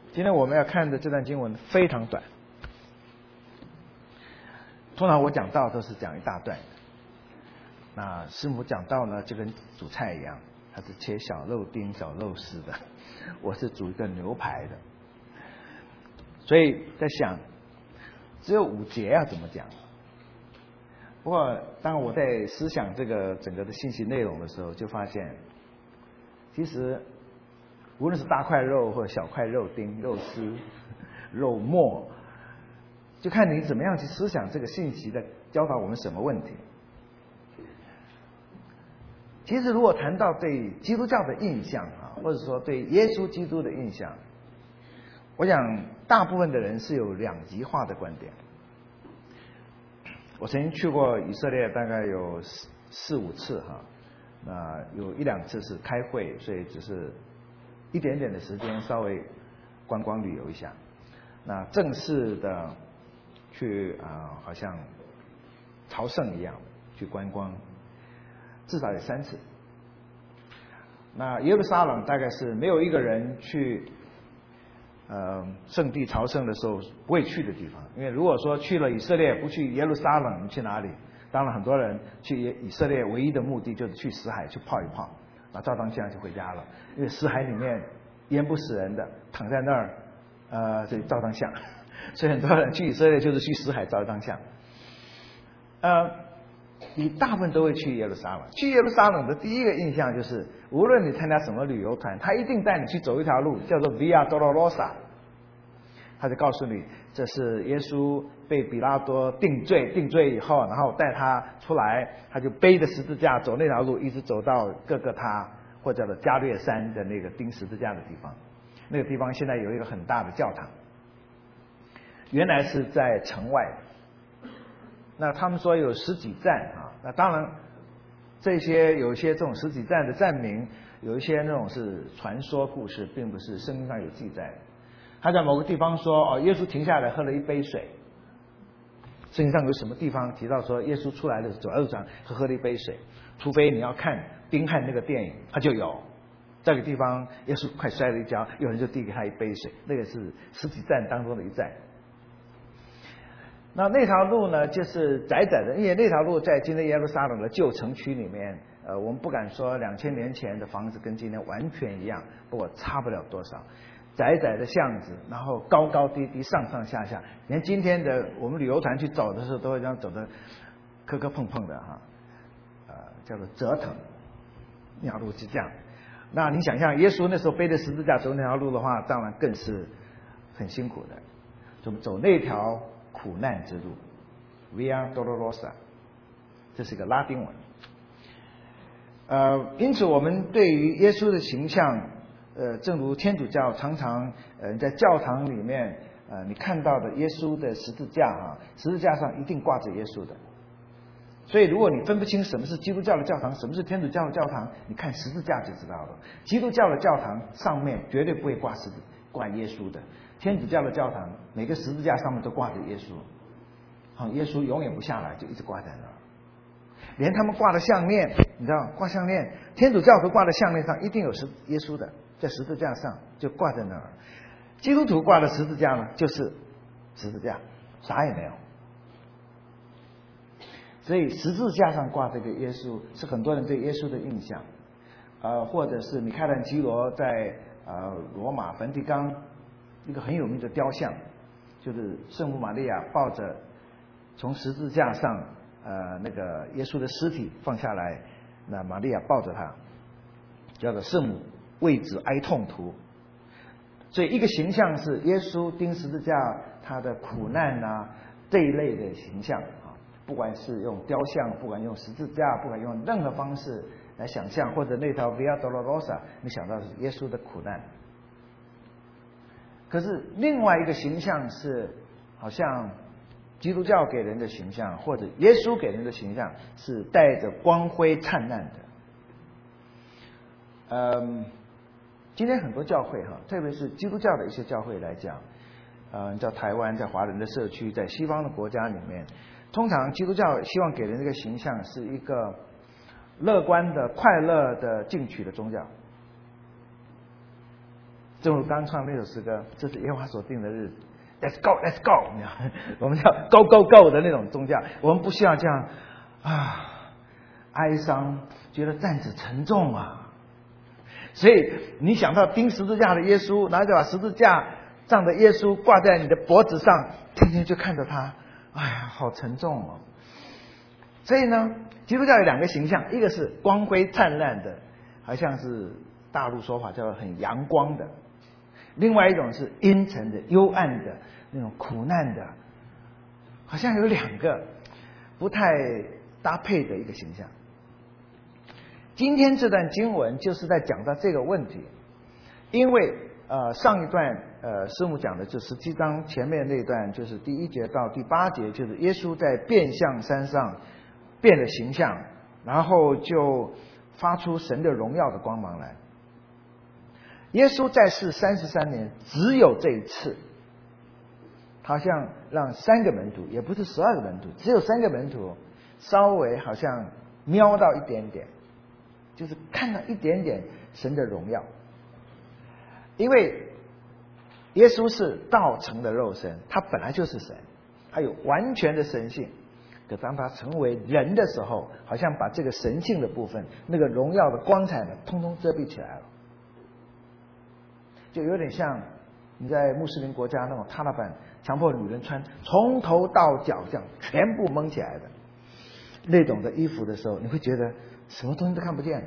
今天我们要看的这段经文非常短，通常我讲道都是讲一大段的。那师母讲道呢，就跟煮菜一样，他是切小肉丁、小肉丝的，我是煮一个牛排的。所以在想，只有5节要怎么讲？不过，当我在思想这个整个的信息内容的时候，就发现，其实无论是大块肉或者小块肉丁、肉丝、肉末，就看你怎么样去思想这个信息的教导我们什么问题。其实，如果谈到对基督教的印象啊，或者说对耶稣基督的印象，我想大部分的人是有2极化的观点。我曾经去过以色列，大概有4、5次哈，那有1、2次是开会，所以只是一点点的时间，稍微观光旅游一下。那正式的去好像朝圣一样去观光，至少有3次。那耶路撒冷大概是没有一个人去圣地朝圣的时候不会去的地方，因为如果说去了以色列不去耶路撒冷，你去哪里？当然很多人去以色列唯一的目的就是去死海去泡一泡，那照张相就回家了，因为死海里面淹不死人的，躺在那儿这照张相，所以很多人去以色列就是去死海照张相。你大部分都会去耶路撒冷。去耶路撒冷的第一个印象就是，无论你参加什么旅游团，他一定带你去走一条路，叫做 Via Dolorosa。他就告诉你，这是耶稣被比拉多定罪以后，然后带他出来，他就背着十字架走那条路，一直走到各个他或者叫做加略山的那个钉十字架的地方。那个地方现在有一个很大的教堂，原来是在城外。那他们说有10几站啊，那当然这些有一些这种10几站的站名，有一些那种是传说故事，并不是圣经上有记载的。他在某个地方说，耶稣停下来喝了一杯水。圣经上有什么地方提到说耶稣出来的走在路上喝了一杯水？除非你要看丁汉那个电影，他就有这个地方，耶稣快摔了一跤，有人就递给他一杯水，那个是10几站当中的一站。那条路呢，就是窄窄的，因为那条路在今天耶路撒冷的旧城区里面，我们不敢说2000年前的房子跟今天完全一样，不过差不了多少。窄窄的巷子，然后高高低低，上上下下，连今天的我们旅游团去走的时候，都会这样走的磕磕碰碰的哈，叫做折腾。那条路是这样。那你想象耶稣那时候背着十字架走那条路的话，当然更是很辛苦的，走那条苦难之路 Via Dolorosa， 这是一个拉丁文。因此我们对于耶稣的形象，正如天主教常常在教堂里面你看到的耶稣的十字架十字架上一定挂着耶稣的。所以如果你分不清什么是基督教的教堂，什么是天主教的教堂，你看十字架就知道了。基督教的教堂上面绝对不会挂耶稣的，天主教的教堂每个十字架上面都挂着耶稣，耶稣永远不下来，就一直挂在那儿。连他们挂的项链，你知道挂项链，天主教徒挂的项链上一定有耶稣的，在十字架上就挂在那儿。基督徒挂的十字架呢，就是十字架，啥也没有。所以十字架上挂这个耶稣，是很多人对耶稣的印象。或者是米开朗基罗在罗马梵蒂冈一个很有名的雕像，就是圣母玛利亚抱着从十字架上那个耶稣的尸体放下来，那玛利亚抱着他，叫做圣母为子哀痛图。所以一个形象是耶稣钉十字架他的苦难这一类的形象不管是用雕像，不管用十字架，不管用任何方式来想象，或者那条 Via Dolorosa， 你想到是耶稣的苦难。可是另外一个形象是好像基督教给人的形象，或者耶稣给人的形象是带着光辉灿烂的。今天很多教会特别是基督教的一些教会来讲，在台湾，在华人的社区，在西方的国家里面，通常基督教希望给人这个形象是一个乐观的、快乐的、进取的宗教。 正如刚唱那首诗歌，这是耶和华所定的日子 ，Let's go, Let's go， 我们叫 Go Go Go 的那种宗教，我们不需要这样哀伤，觉得担子沉重啊。所以你想到钉十字架的耶稣，然后就把十字架上的耶稣挂在你的脖子上，天天就看着他，哎呀，好沉重哦。所以呢，基督教有两个形象，一个是光辉灿烂的，好像是大陆说法叫做很阳光的；另外一种是阴沉的、幽暗的那种苦难的，好像有两个不太搭配的一个形象。今天这段经文就是在讲到这个问题，因为上一段师母讲的就17章前面那段，就是第1节到第8节，就是耶稣在变相山上变了形象，然后就发出神的荣耀的光芒来。耶稣在世33年，只有这一次，好像让3个门徒，也不是12个门徒，只有3个门徒稍微好像瞄到一点点，就是看到一点点神的荣耀。因为耶稣是道成的肉身，他本来就是神，他有完全的神性。可当他成为人的时候，好像把这个神性的部分，那个荣耀的光彩呢，通通遮蔽起来了。就有点像你在穆斯林国家那种塔利班强迫女人穿从头到脚这样全部蒙起来的那种的衣服的时候，你会觉得什么东西都看不见。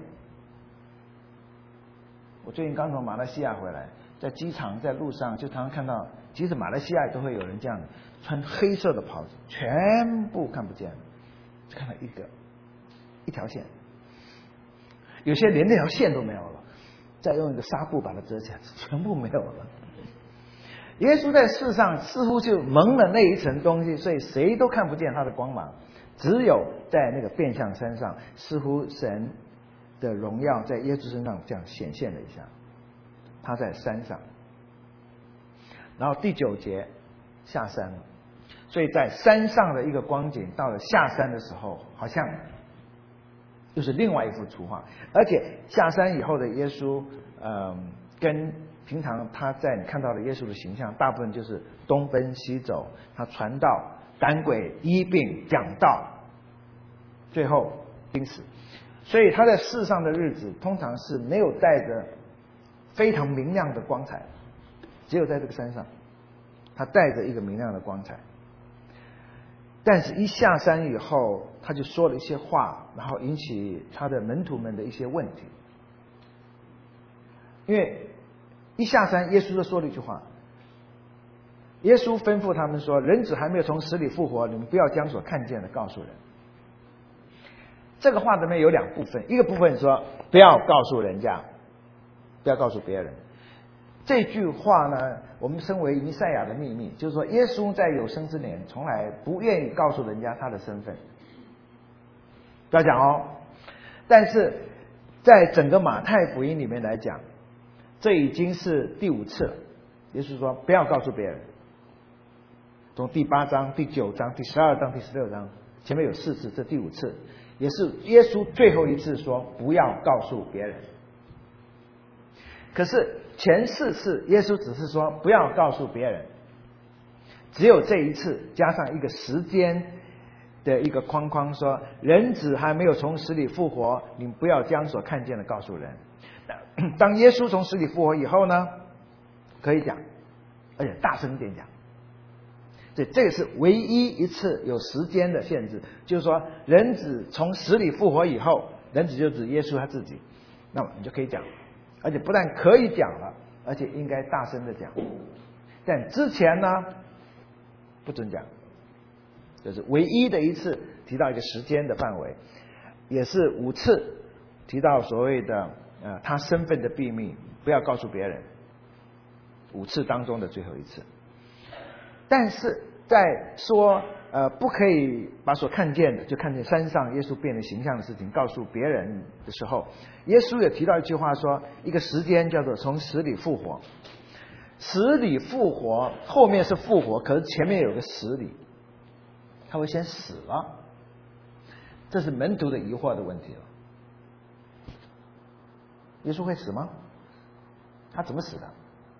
我最近刚从马来西亚回来，在机场在路上就常常看到，即使马来西亚都会有人这样穿黑色的袍子，全部看不见了，只看到一条线，有些连那条线都没有了，再用一个纱布把它遮起来，全部没有了。耶稣在世上似乎就蒙了那一层东西，所以谁都看不见他的光芒，只有在那个变相山上，似乎神的荣耀在耶稣身上这样显现了一下。他在山上，然后第9节下山了，所以在山上的一个光景，到了下山的时候，好像又是另外一幅图画。而且下山以后的耶稣，跟平常他在你看到的耶稣的形象，大部分就是东奔西走，他传道、赶鬼、医病、讲道，最后钉死。所以他在世上的日子，通常是没有带着非常明亮的光彩，只有在这个山上，他带着一个明亮的光彩。但是一下山以后，他就说了一些话，然后引起他的门徒们的一些问题。因为一下山，耶稣就说了一句话，耶稣吩咐他们说，人子还没有从死里复活，你们不要将所看见的告诉人。这个话里面有2部分，一个部分说不要告诉人家，不要告诉别人。这句话呢，我们称为弥赛亚的秘密，就是说耶稣在有生之年从来不愿意告诉人家他的身份，不要讲哦。但是在整个马太福音里面来讲，这已经是第5次了。耶稣说不要告诉别人，从第8章、第9章、第12章、第16章，前面有4次，这第5次，也是耶稣最后一次说不要告诉别人。可是前4次耶稣只是说不要告诉别人，只有这一次加上一个时间的一个框框，说人子还没有从死里复活，你不要将所看见的告诉人。当耶稣从死里复活以后呢，可以讲，而且大声点讲。所以这个是唯一一次有时间的限制，就是说人子从死里复活以后，人子就指耶稣他自己，那么你就可以讲，而且不但可以讲了，而且应该大声的讲。但之前呢，不准讲，就是唯一的一次提到一个时间的范围，也是5次提到所谓的他身份的秘密，不要告诉别人，5次当中的最后一次。但是在说不可以把所看见的，就看见山上耶稣变了形象的事情告诉别人的时候，耶稣也提到一句话，说一个时间叫做从死里复活。死里复活后面是复活，可是前面有个死里，他会先死了，这是门徒的疑惑的问题了。耶稣会死吗？他怎么死的？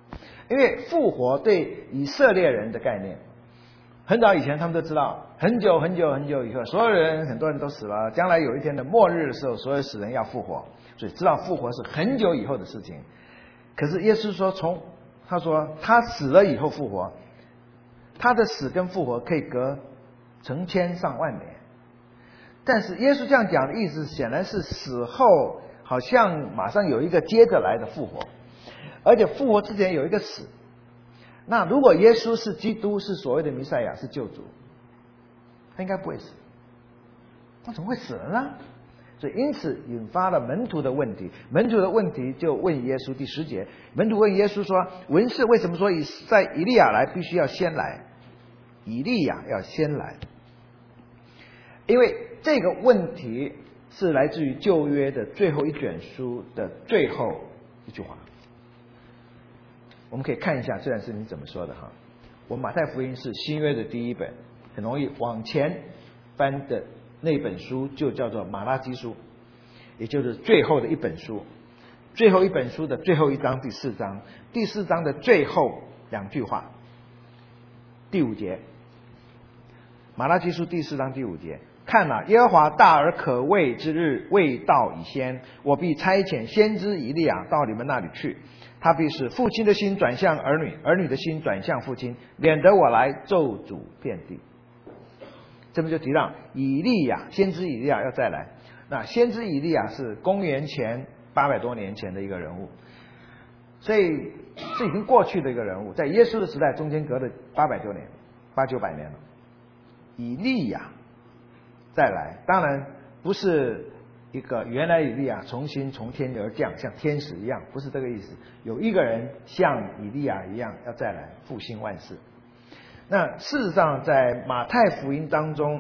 因为复活对以色列人的概念，很早以前他们都知道，很久很久很久以后，所有人很多人都死了，将来有一天的末日的时候，所有死人要复活，所以知道复活是很久以后的事情。可是耶稣说他说他死了以后复活，他的死跟复活可以隔成千上万年。但是耶稣这样讲的意思，显然是死后好像马上有一个接着来的复活，而且复活之前有一个死。那如果耶稣是基督，是所谓的弥赛亚，是救主，他应该不会死，他怎么会死了呢？所以因此引发了门徒的问题。门徒的问题就问耶稣，第10节，门徒问耶稣说，文士为什么说在以利亚来必须要先来？以利亚要先来，因为这个问题是来自于旧约的最后一卷书的最后一句话。我们可以看一下这段事情怎么说的哈。我们马太福音是新约的第一本，很容易往前翻的那本书就叫做马拉基书，也就是最后的一本书。最后一本书的最后一章，第4章，第4章的最后2句话，第5节，马拉基书第4章第5节，看哪，耶和华大而可畏之日未到以先，我必差遣先知以利亚到你们那里去，他必使父亲的心转向儿女，儿女的心转向父亲，免得我来咒诅遍地。这边就提到以利亚，先知以利亚要再来。那先知以利亚是公元前800多年前的一个人物，所以是已经过去的一个人物，在耶稣的时代中间隔了800多年，800、900年了。以利亚再来，当然不是一个原来以利亚重新从天而降，像天使一样，不是这个意思。有一个人像以利亚一样要再来复兴万事。那事实上在马太福音当中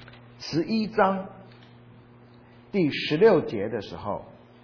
11章第16节的时候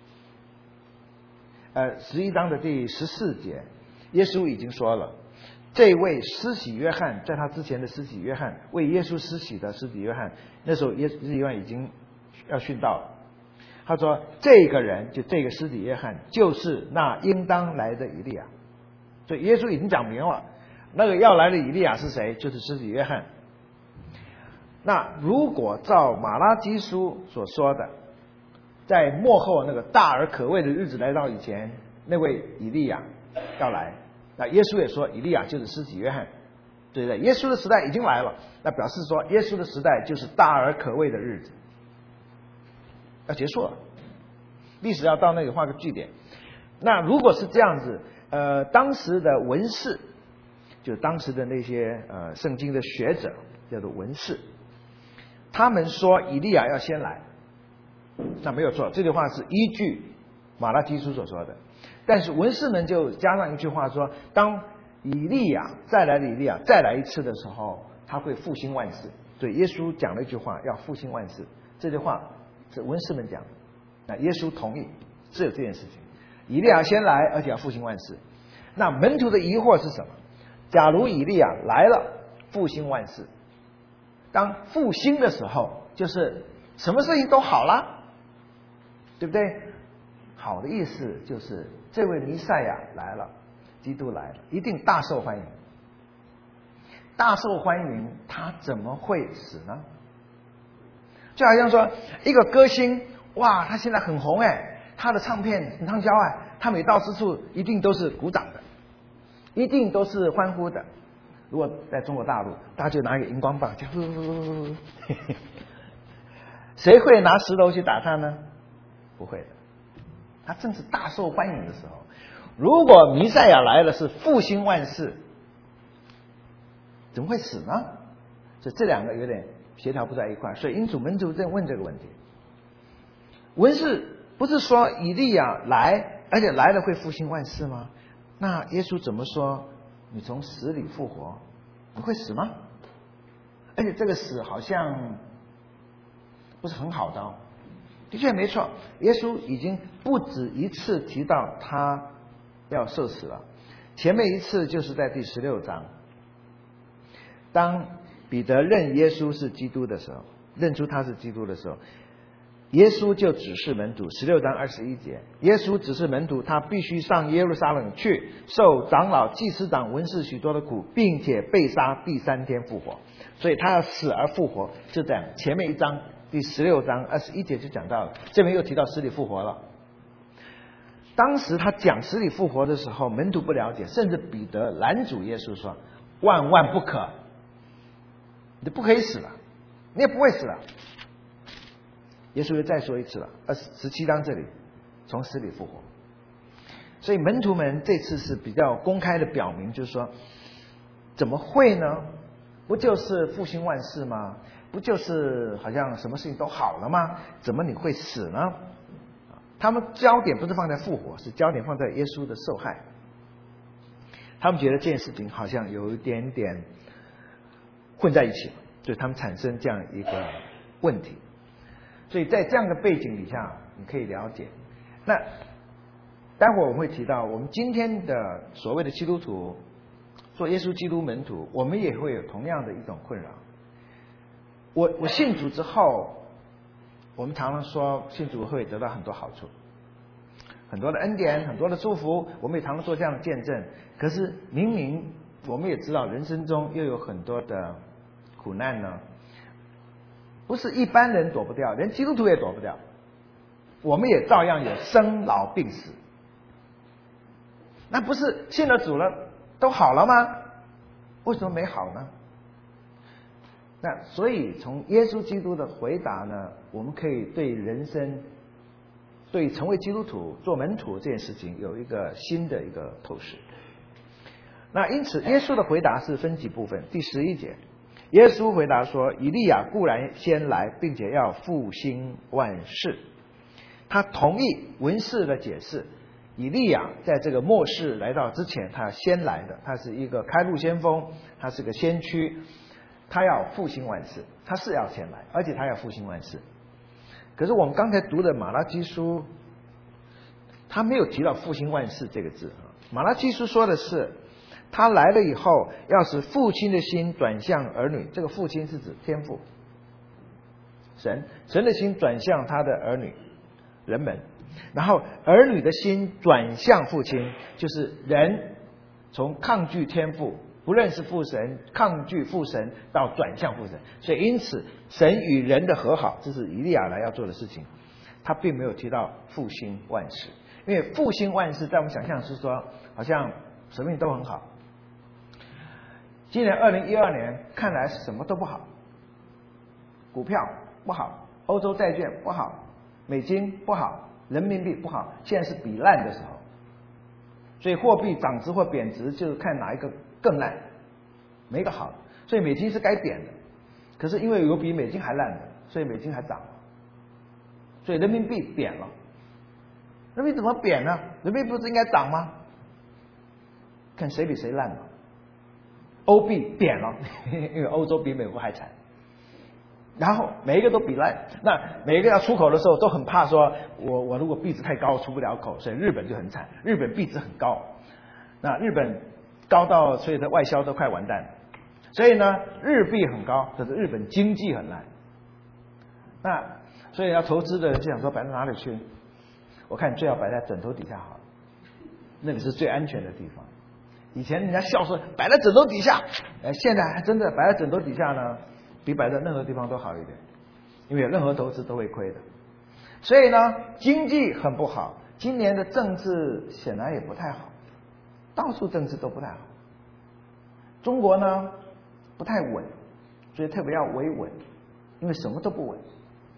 ，11章的第14节，耶稣已经说了，这位施洗约翰，在他之前的施洗约翰，为耶稣施洗的施洗约翰，那时候施洗约翰已经要殉道了。他说这个人，就这个施洗约翰，就是那应当来的以利亚。所以耶稣已经讲明了，那个要来的以利亚是谁？就是施洗约翰。那如果照马拉基书所说的，在末后那个大而可畏的日子来到以前，那位以利亚要来，那耶稣也说以利亚就是施洗约翰，对不对？耶稣的时代已经来了，那表示说耶稣的时代就是大而可畏的日子要结束了，历史要到那里画个句点。那如果是这样子，当时的文士，就当时的那些圣经的学者叫做文士，他们说以利亚要先来，那没有错，这句话是依据马拉基书所说的。但是文士们就加上一句话说，当以利亚再来的以利亚再来一次的时候，他会复兴万事。对，耶稣讲了一句话，要复兴万事，这句话是文士们讲的，那耶稣同意是有这件事情，以利亚先来，而且要复兴万事。那门徒的疑惑是什么？假如以利亚来了，复兴万事，当复兴的时候，就是什么事情都好了，对不对？好的意思就是这位弥赛亚来了，基督来了，一定大受欢迎。大受欢迎，他怎么会死呢？就好像说一个歌星，哇，他现在很红哎，他的唱片很畅销哎，他每到之处一定都是鼓掌的，一定都是欢呼的。如果在中国大陆，大家就拿一个荧光棒，就谁会拿石头去打他呢？不会的。他正是大受欢迎的时候。如果弥赛亚来了是复兴万事，怎么会死呢？所以这两个有点协调不在一块，所以因此门徒在问这个问题。文士不是说以利亚来，而且来了会复兴万事吗？那耶稣怎么说你从死里复活，你会死吗？而且这个死好像不是很好的哦。的确没错，耶稣已经不止一次提到他要受死了。前面一次就是在第16章，当彼得认耶稣是基督的时候，认出他是基督的时候， 耶稣就指示门徒，16章21节，耶稣指示门徒，他必须上耶路撒冷去，受长老、祭司长、文士许多的苦，并且被杀，第3天复活。所以他要死而复活，就这样。前面一章第16章21节就讲到了，这边又提到死里复活了。当时他讲死里复活的时候，门徒不了解，甚至彼得拦阻耶稣说：“万万不可，你不可以死了，你也不会死了。”耶稣又再说一次了，17章这里，从死里复活。所以门徒们这次是比较公开的表明，就是说，怎么会呢？不就是复兴万事吗？不就是好像什么事情都好了吗？怎么你会死呢？他们焦点不是放在复活，是焦点放在耶稣的受害。他们觉得这件事情好像有一点点混在一起，所以他们产生这样一个问题。所以在这样的背景底下，你可以了解。那待会儿我们会提到，我们今天的所谓的基督徒做耶稣基督门徒，我们也会有同样的一种困扰。我信主之后，我们常常说信主会得到很多好处，很多的恩典，很多的祝福，我们也常常做这样的见证。可是明明我们也知道，人生中又有很多的苦难呢，不是一般人躲不掉，连基督徒也躲不掉。我们也照样有生老病死。那不是信了主了都好了吗？为什么没好呢？那所以从耶稣基督的回答呢，我们可以对人生、对成为基督徒、做门徒这件事情有一个新的一个透视。那因此，耶稣的回答是分几部分。第11节，耶稣回答说：“以利亚固然先来，并且要复兴万事。”他同意文士的解释。以利亚在这个末世来到之前，他先来的，他是一个开路先锋，他是个先驱，他要复兴万事，他是要先来，而且他要复兴万事。可是我们刚才读的马拉基书，他没有提到复兴万事这个字。马拉基书说的是，他来了以后，要使父亲的心转向儿女。这个父亲是指天父，神的心转向他的儿女，人们。然后儿女的心转向父亲，就是人从抗拒天父、不认识父神、抗拒父神到转向父神。所以因此神与人的和好，这是以利亚来要做的事情。他并没有提到复兴万事，因为复兴万事在我们想象是说好像什么都很好。今年2012年看来什么都不好，股票不好，欧洲债券不好，美金不好，人民币不好，现在是比烂的时候。所以货币涨值或贬值就是看哪一个更烂，没一个好。所以美金是该贬的，可是因为有比美金还烂的，所以美金还涨了。所以人民币贬了。人民币怎么贬呢？人民币不是应该涨吗？看谁比谁烂嘛。欧币贬了，因为欧洲比美国还惨。然后每一个都比烂，那每一个要出口的时候都很怕说，我如果币值太高出不了口，所以日本就很惨，日本币值很高，那日本高到所以的外销都快完蛋了，所以呢日币很高，可是日本经济很烂，那所以要投资的人就想说摆到哪里去？我看最好摆在枕头底下好了，那个是最安全的地方。以前人家笑说摆在枕头底下，现在还真的摆在枕头底下呢。比摆在任何地方都好一点，因为任何投资都会亏的。所以呢，经济很不好，今年的政治显然也不太好，到处政治都不太好。中国呢不太稳，所以特别要维稳，因为什么都不稳。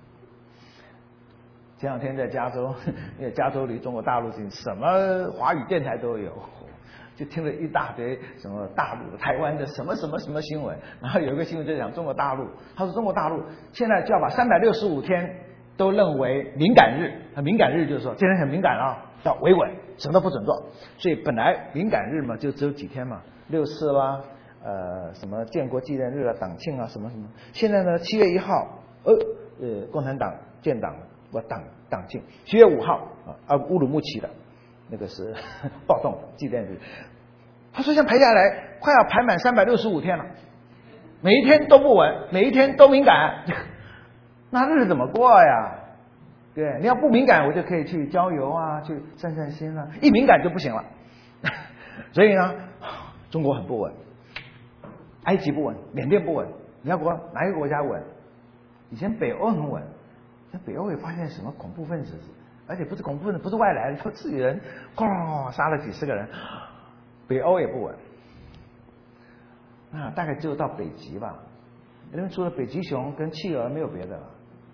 前两天在加州，因为加州离中国大陆近，什么华语电台都有。就听了一大堆什么大陆的、台湾的什么什么什么新闻，然后有一个新闻就讲中国大陆，他说中国大陆现在就要把365天都认为敏感日，敏感日就是说今天很敏感啊，要维稳，什么都不准做。所以本来敏感日嘛就只有几天嘛，6·4啦，什么建国纪念日啊、党庆啊什么什么。现在呢7月1号，共产党建党了，党庆。7月5号乌鲁木齐的。那个是暴动纪念日，他说像排下来快要排满365天了，每一天都不稳，每一天都敏感，那日子怎么过呀？ 对，你要不敏感，我就可以去郊游啊，去散散心啊。一敏感就不行了。所以呢，中国很不稳，埃及不稳，缅甸不稳，你要哪一个国家稳？以前北欧很稳，那北欧也发现什么恐怖分子，而且不是恐怖分子，不是外来的，就自己人，杀了几十个人，北欧也不稳。大概只有到北极吧，因为除了北极熊跟企鹅没有别的了。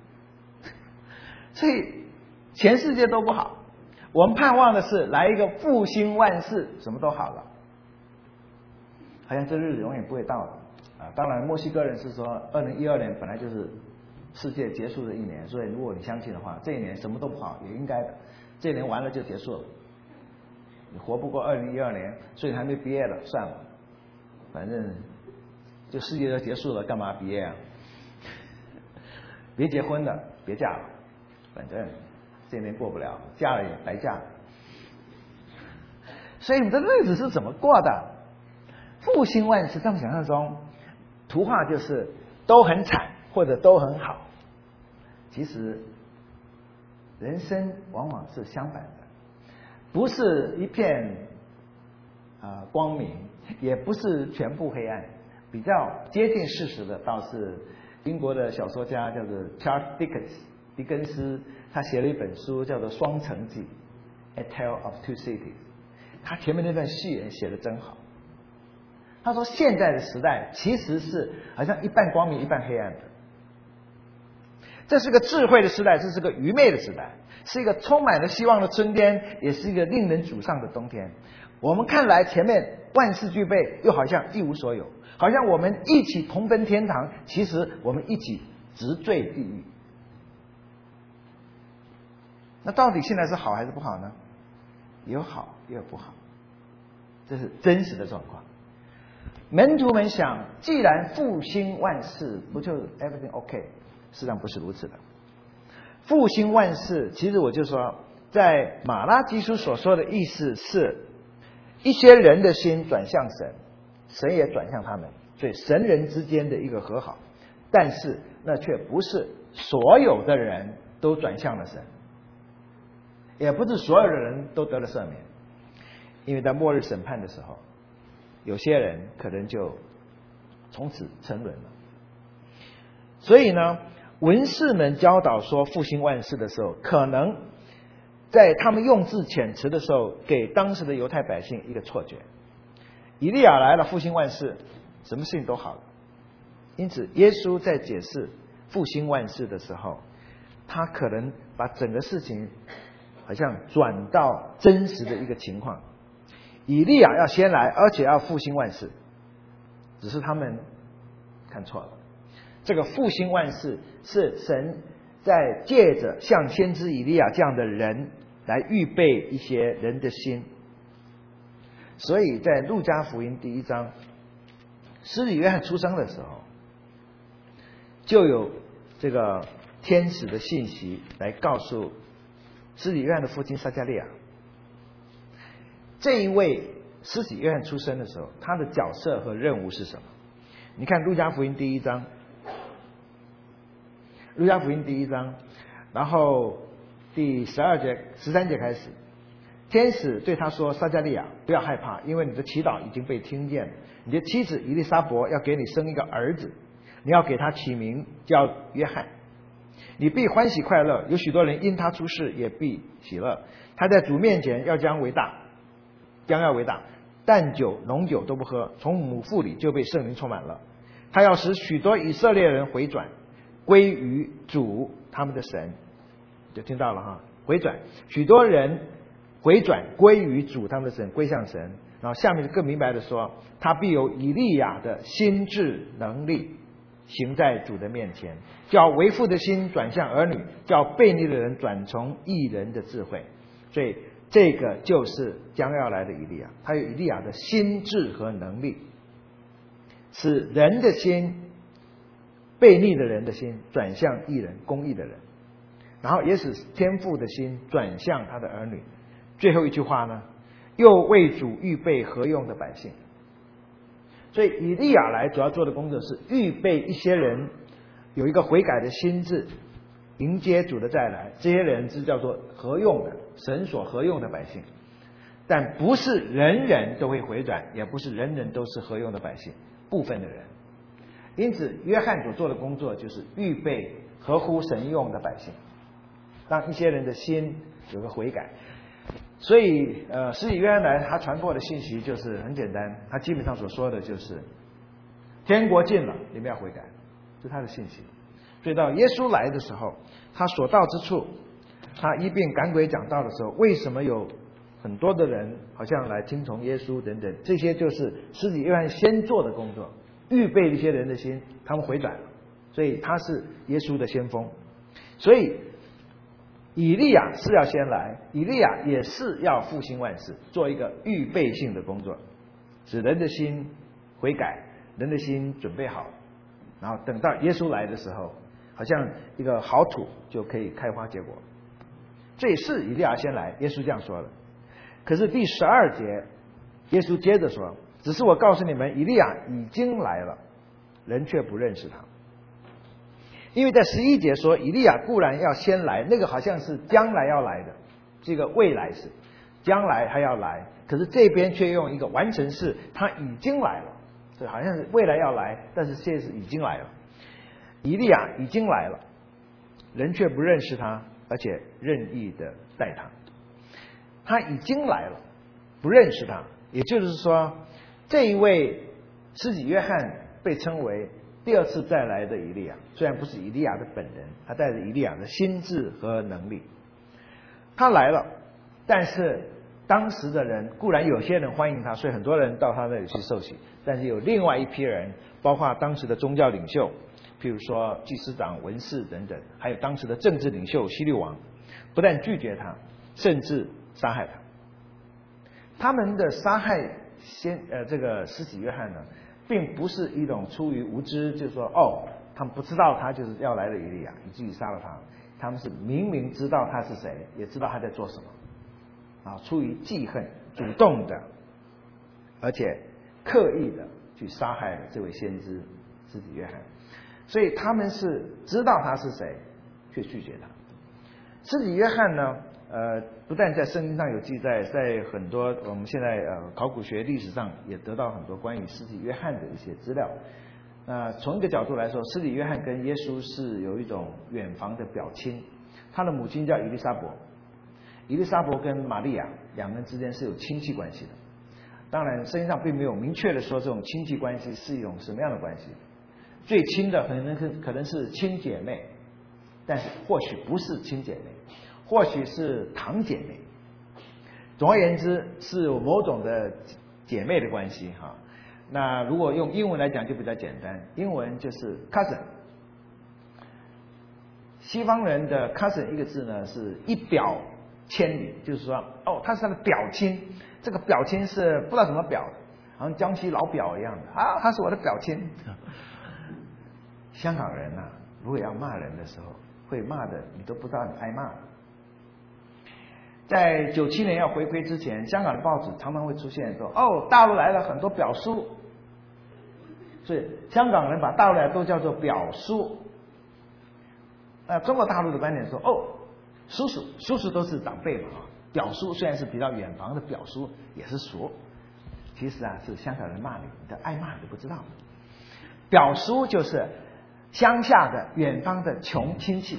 所以全世界都不好，我们盼望的是来一个复兴万世，什么都好了。好像这日子永远不会到的啊！当然，墨西哥人是说，2012年本来就是世界结束的一年，所以如果你相信的话，这一年什么都不好也应该的，这一年完了就结束了。你活不过2012年，所以你还没毕业了，算了，反正就世界都结束了，干嘛毕业啊？别结婚了，别嫁了。反正这年过不了，嫁了也白嫁。所以你的日子是怎么过的？复兴万世，在我们想象中，图画就是都很惨或者都很好。其实，人生往往是相反的，不是一片光明，也不是全部黑暗。比较接近事实的，倒是英国的小说家叫做 Charles Dickens。狄更斯他写了一本书叫做《双城记》 A Tale of Two Cities。 他前面那段序言写得真好。他说现在的时代其实是好像一半光明一半黑暗的，这是个智慧的时代，这是个愚昧的时代，是一个充满了希望的春天，也是一个令人沮丧的冬天。我们看来前面万事俱备，又好像一无所有，好像我们一起同奔天堂，其实我们一起直坠地狱。那到底现在是好还是不好呢？有好也有不好，这是真实的状况。门徒们想，既然复兴万世，不就 everything OK？ 实际上不是如此的。复兴万世，其实我就说，在马拉基书所说的意思是，一些人的心转向神，神也转向他们，所以神人之间的一个和好。但是那却不是所有的人都转向了神。也不是所有的人都得了赦免，因为在末日审判的时候，有些人可能就从此沉沦了。所以呢，文士们教导说复兴万世的时候，可能在他们用字遣词的时候，给当时的犹太百姓一个错觉：以利亚来了，复兴万世，什么事情都好了。因此，耶稣在解释复兴万世的时候，他可能把整个事情好像转到真实的一个情况，以利亚要先来，而且要复兴万世，只是他们看错了。这个复兴万世是神在借着像先知以利亚这样的人来预备一些人的心。所以在路加福音第1章，施洗约翰出生的时候，就有这个天使的信息来告诉施洗约翰的父亲撒迦利亚，这一位施洗约翰出生的时候，他的角色和任务是什么？你看路加福音第1章，路加福音第1章，然后第13节开始，天使对他说：“撒迦利亚，不要害怕，因为你的祈祷已经被听见了。你的妻子以利沙伯要给你生一个儿子，你要给他起名叫约翰。你必欢喜快乐，有许多人因他出世也必喜乐。他在主面前将要为大，淡酒浓酒都不喝，从母腹里就被圣灵充满了。他要使许多以色列人回转归于主他们的神。”就听到了哈，回转，许多人回转归于主他们的神，归向神。然后下面就更明白的说，他必有以利亚的心智能力行在主的面前，叫为父的心转向儿女，叫悖逆的人转从义人的智慧。所以这个就是将要来的以利亚，他有以利亚的心智和能力，使人的心，悖逆的人的心转向义人，公义的人，然后也使天父的心转向他的儿女。最后一句话呢，又为主预备合用的百姓。所以以利亚来主要做的工作是预备一些人有一个悔改的心智， 迎接主的再来，这些人是叫做合用的，神所合用的百姓。但不是人人都会回转，也不是人人都是合用的百姓，部分的人。因此约翰所做的工作就是预备合乎神用的百姓，让一些人的心有个悔改。所以施洗约翰来他传播的信息就是很简单，他基本上所说的就是天国近了，你们要悔改，这是他的信息。所以到耶稣来的时候，他所到之处，他医病赶鬼讲道的时候，为什么有很多的人好像来听从耶稣等等，这些就是施洗约翰先做的工作，预备一些人的心，他们回转了，所以他是耶稣的先锋。所以以利亚是要先来，以利亚也是要复兴万事，做一个预备性的工作，使人的心悔改，人的心准备好，然后等到耶稣来的时候，好像一个好土就可以开花结果。这也是以利亚先来，耶稣这样说的。可是第12节，耶稣接着说：“只是我告诉你们，以利亚已经来了，人却不认识他。”因为在11节说，以利亚固然要先来，那个好像是将来要来的，这个未来式，将来还要来。可是这边却用一个完成式，他已经来了，所以好像是未来要来，但是现在是已经来了。以利亚已经来了，人却不认识他，而且任意的待他。他已经来了，不认识他，也就是说，这一位施洗约翰被称为第二次再来的以利亚，虽然不是以利亚的本人，他带着以利亚的心智和能力，他来了。但是当时的人固然有些人欢迎他，所以很多人到他那里去受洗，但是有另外一批人，包括当时的宗教领袖，譬如说祭司长、文士等等，还有当时的政治领袖希律王，不但拒绝他，甚至杀害他。他们的杀害这个施洗约翰呢，并不是一种出于无知，就是说他们不知道他就是要来的以利亚，以至于杀了他。他们是明明知道他是谁，也知道他在做什么，出于记恨，主动的，而且刻意的去杀害了这位先知施洗约翰。所以他们是知道他是谁，却拒绝他。施洗约翰呢，不但在圣经上有记载，在很多我们现在考古学历史上也得到很多关于施洗约翰的一些资料。从一个角度来说，施洗约翰跟耶稣是有一种远房的表亲，他的母亲叫伊丽莎伯，伊丽莎伯跟玛利亚两人之间是有亲戚关系的。当然圣经上并没有明确的说这种亲戚关系是一种什么样的关系，最亲的可能是亲姐妹，但是或许不是亲姐妹，或许是堂姐妹。总而言之，是有某种的姐妹的关系哈。那如果用英文来讲就比较简单，英文就是 cousin。西方人的 cousin 一个字呢是一表千里，就是说他是他的表亲，这个表亲是不知道怎么表的，好像江西老表一样的他是我的表亲。香港人如果要骂人的时候，会骂的你都不知道你挨骂。在97年要回归之前，香港的报纸常常会出现说大陆来了很多表叔，所以香港人把大陆来都叫做表叔。中国大陆的观点说叔叔都是长辈嘛，表叔虽然是比较远房的表叔，也是叔。其实是香港人骂你，你的挨骂你不知道。表叔就是乡下的远方的穷亲戚，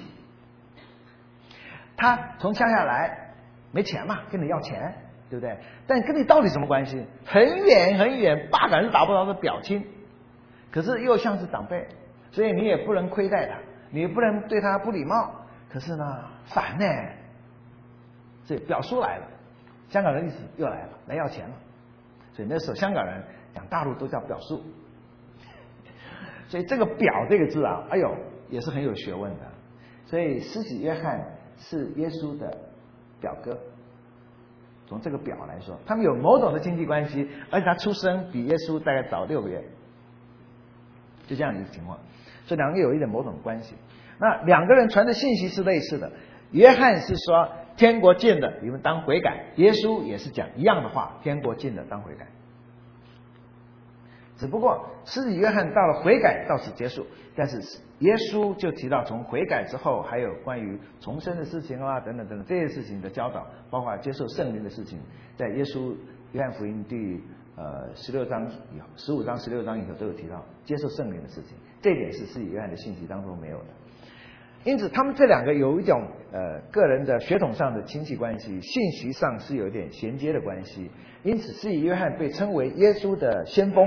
他从乡下来没钱嘛，跟你要钱，对不对？但跟你到底什么关系？很远很远，八竿子打不着的表亲，可是又像是长辈，所以你也不能亏待他，你也不能对他不礼貌。可是呢，烦呢，所以表叔来了，香港人意思又来了，来要钱了。所以那时候香港人讲大陆都叫表叔。所以这个表这个字也是很有学问的。所以施洗约翰是耶稣的表哥，从这个表来说，他们有某种的经济关系，而且他出生比耶稣大概早6个月，就这样一个情况，所以两个有一点某种关系。那两个人传的信息是类似的，约翰是说天国近了，你们当悔改，耶稣也是讲一样的话，天国近了当悔改。 只不过施洗约翰到了悔改到此结束，但是耶稣就提到从悔改之后还有关于重生的事情啊等等等等这些事情的教导，包括接受圣灵的事情，在耶稣约翰福音第15章16章以后都有提到接受圣灵的事情，这一点是施洗约翰的信息当中没有的。因此他们这两个有一种个人的血统上的亲戚关系，信息上是有点衔接的关系，因此施洗约翰被称为耶稣的先锋。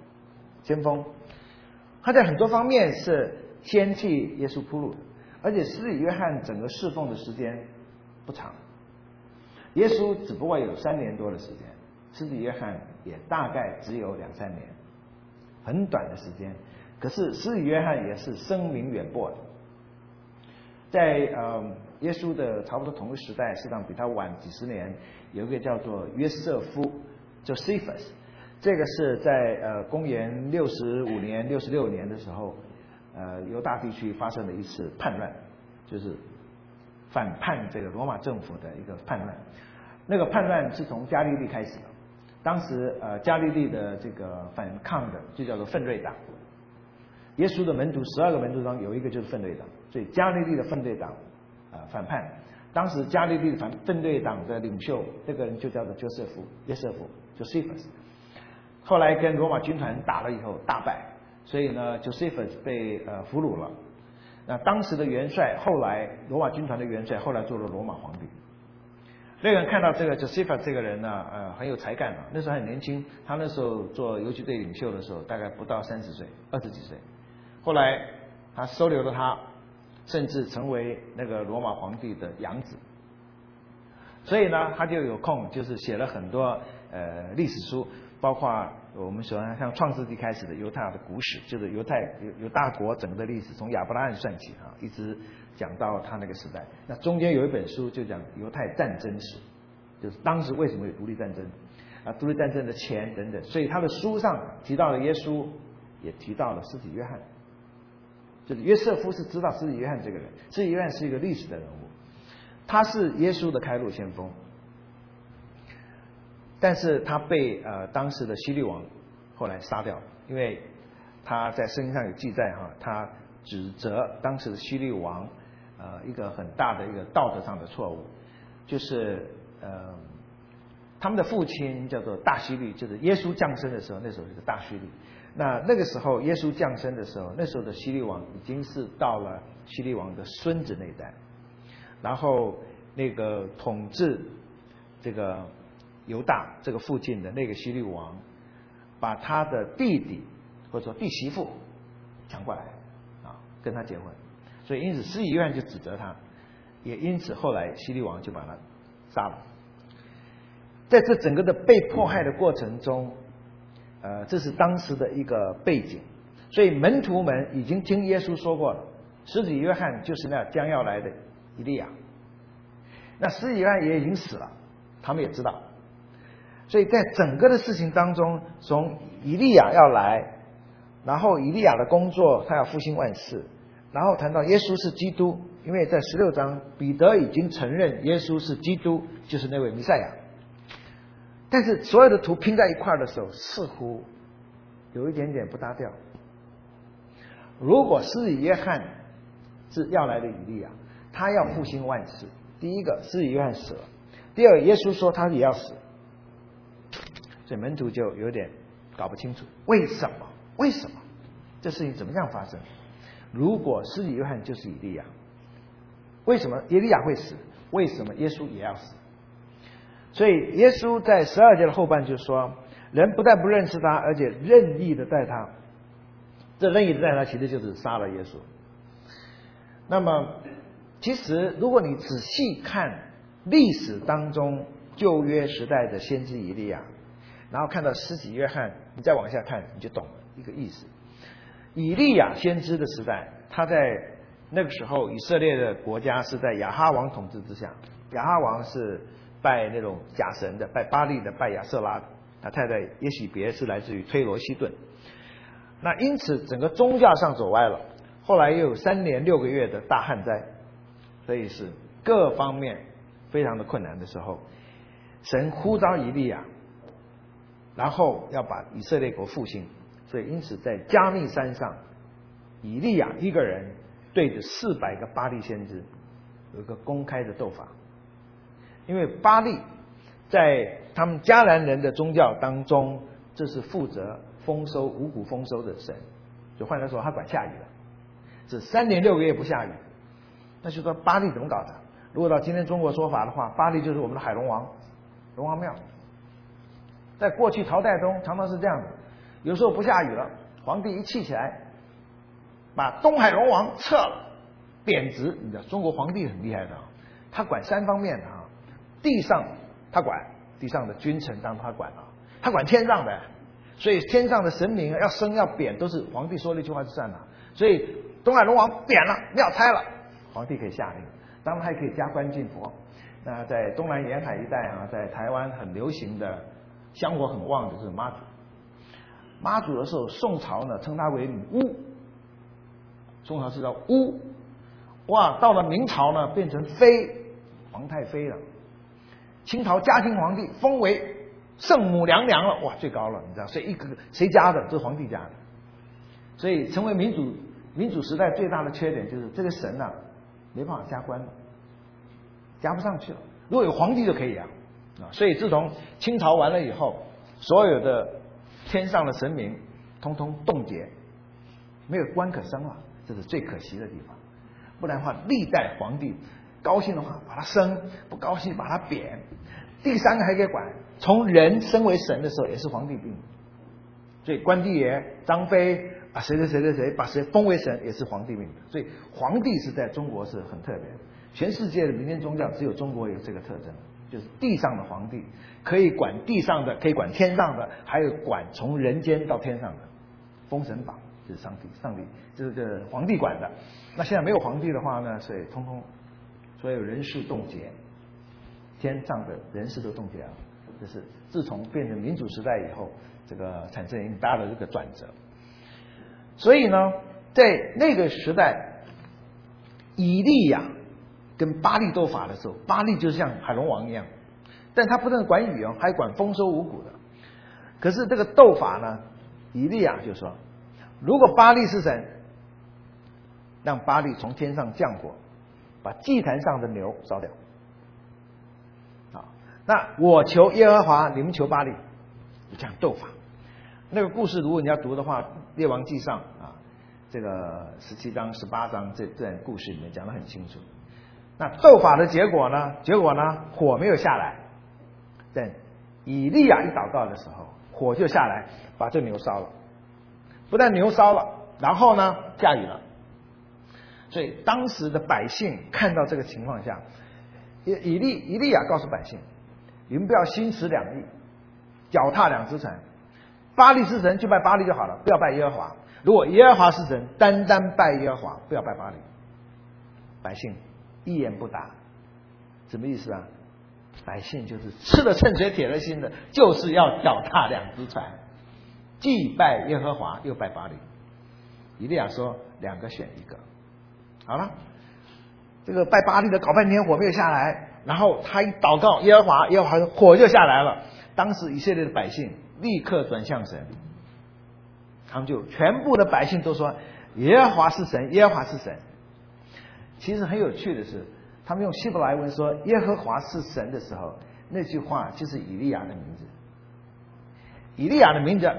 他在很多方面是先替耶稣铺路的，而且施洗约翰整个侍奉的时间不长，耶稣只不过有3年多的时间，施洗约翰也大概只有2-3年，很短的时间。可是施洗约翰也是声名远播的，在耶稣的差不多同一时代，实际上比他晚几十年，有一个叫做约瑟夫 Josephus， 这个是在公元65年、66年的时候，犹大地区发生了一次叛乱，就是反叛这个罗马政府的一个叛乱。那个叛乱是从加利利开始的，当时加利利的这个反抗的就叫做奋锐党。耶稣的门徒12个门徒中有一个就是奋锐党，所以加利利的奋锐党反叛。当时加利利的奋锐党的领袖这个人就叫做约瑟夫 Josephus， 后来跟罗马军团打了以后大败，所以呢 Josephus 被俘虏了。那当时的元帅后来罗马军团的元帅后来做了罗马皇帝。那个人看到这个 Josephus 这个人呢很有才干啊，那时候很年轻，他那时候做游击队领袖的时候大概不到30岁，20几岁。后来他收留了他，甚至成为那个罗马皇帝的养子。所以呢他就有空就是写了很多历史书，包括我们说像创世纪开始的犹太的古史，就是犹大国整个的历史，从亚伯拉罕算起一直讲到他那个时代。那中间有一本书就讲犹太战争史，就是当时为什么有独立战争独立战争的前等等。所以他的书上提到了耶稣，也提到了施洗约翰，就是约瑟夫是知道施洗约翰这个人，施洗约翰是一个历史的人物，他是耶稣的开路先锋。但是他被当时的希律王后来杀掉了，因为他在圣经上有记载他指责当时的希律王一个很大的一个道德上的错误，就是他们的父亲叫做大希律，就是耶稣降生的时候，那时候是大希律。那个时候耶稣降生的时候，那时候的希律王已经是到了希律王的孙子那一代，然后那个统治这个犹大这个附近的那个希律王，把他的弟弟或者说弟媳妇抢过来跟他结婚，所以因此施洗约翰就指责他，也因此后来希律王就把他杀了。在这整个的被迫害的过程中，这是当时的一个背景，所以门徒们已经听耶稣说过了，施洗约翰就是那将要来的以利亚。那施洗约翰也已经死了，他们也知道。所以在整个的事情当中，从以利亚要来，然后以利亚的工作他要复兴万事，然后谈到耶稣是基督，因为在16章彼得已经承认耶稣是基督，就是那位弥赛亚。但是所有的图拼在一块的时候，似乎有一点点不搭调。如果施洗约翰是要来的以利亚，他要复兴万事，第一个施洗约翰死了，第二个耶稣说他也要死，所以门徒就有点搞不清楚为什么这事情怎么样发生。如果施洗约翰就是以利亚，为什么以利亚会死？为什么耶稣也要死？所以耶稣在12节的后半就说，人不但不认识他，而且任意的待他。这任意的待他其实就是杀了耶稣。那么其实如果你仔细看历史当中旧约时代的先知以利亚，然后看到施洗约翰，你再往下看你就懂了一个意思。以利亚先知的时代，他在那个时候以色列的国家是在亚哈王统治之下，亚哈王是拜那种假神的，拜巴力的，拜亚瑟拉的，他太太耶洗别是来自于推罗西顿。那因此整个宗教上走歪了，后来又有3年6个月的大旱灾，所以是各方面非常的困难的时候，神呼召以利亚，然后要把以色列国复兴。 所以因此在加密山上，以利亚一个人对着400个巴力先知有一个公开的斗法。因为巴力在他们迦南人的宗教当中，这是负责丰收五谷丰收的神，就换句话说，他管下雨的，这3年6个月不下雨。那就说巴力怎么搞的？如果到今天中国说法的话，巴力就是我们的海龙王，龙王庙。在过去朝代中常常是这样的，有时候不下雨了，皇帝一气起来，把东海龙王撤了，贬值。你知道中国皇帝很厉害的，他管3方面的啊，地上他管，地上的君臣当他管啊，他管天上的，所以天上的神明要升要贬都是皇帝说了一句话就算了。所以东海龙王贬了，庙拆了，皇帝可以下令，当然还可以加官进佛。那在东南沿海一带啊，在台湾很流行的香火很旺的就是妈祖。妈祖的时候，宋朝呢称它为女巫，宋朝是叫巫，哇，到了明朝呢变成妃，皇太妃了。清朝嘉庆皇帝封为圣母娘娘了，哇，最高了，你知道？所以一个谁家的？这是皇帝家的。所以成为民主时代最大的缺点就是这个神啊没办法加官了，加不上去了。如果有皇帝就可以啊。所以自从清朝完了以后，所有的天上的神明通通冻结，没有官可升了，这是最可惜的地方。不然的话，历代皇帝高兴的话把他升，不高兴把他贬。第3个还可以管，从人升为神的时候也是皇帝病。所以关帝爷、张飞啊，谁把谁封为神也是皇帝命的。所以皇帝是在中国是很特别的，全世界的民间宗教只有中国有这个特征，就是地上的皇帝可以管地上的，可以管天上的，还有管从人间到天上的。封神榜就是上帝这个皇帝管的。那现在没有皇帝的话呢，所以通通所有人事冻结，天上的人事都冻结了。这是自从变成民主时代以后，这个产生很大的这个转折。所以呢，在那个时代，以利亚跟巴力斗法的时候，巴力就像海龙王一样，但他不能管雨哦，还管丰收五谷的。可是这个斗法呢，以利亚就说，如果巴力是神，让巴力从天上降火，把祭坛上的牛烧掉。那我求耶和华，你们求巴力，就这样斗法。那个故事如果你要读的话，《列王纪上》啊，这个17章、18章这段故事里面讲得很清楚。那斗法的结果呢？火没有下来，但以利亚一祷告的时候，火就下来，把这牛烧了。不但牛烧了，然后呢，下雨了。所以当时的百姓看到这个情况下，以利亚告诉百姓，你们不要心持两意，脚踏两只船。巴力是神就拜巴力就好了，不要拜耶和华。如果耶和华是神，单单拜耶和华，不要拜巴力。百姓一言不答，什么意思啊？百姓就是吃了秤水铁了心的，就是要脚踏两只船，既拜耶和华又拜巴力。以利亚说2个选1个。好了，这个拜巴力的搞半天火没有下来，然后他一祷告耶和华，耶和华火就下来了。当时以色列的百姓立刻转向神，他们就全部的百姓都说耶和华是神，耶和华是神。其实很有趣的是，他们用希伯来文说耶和华是神的时候，那句话就是以利亚的名字。以利亚的名字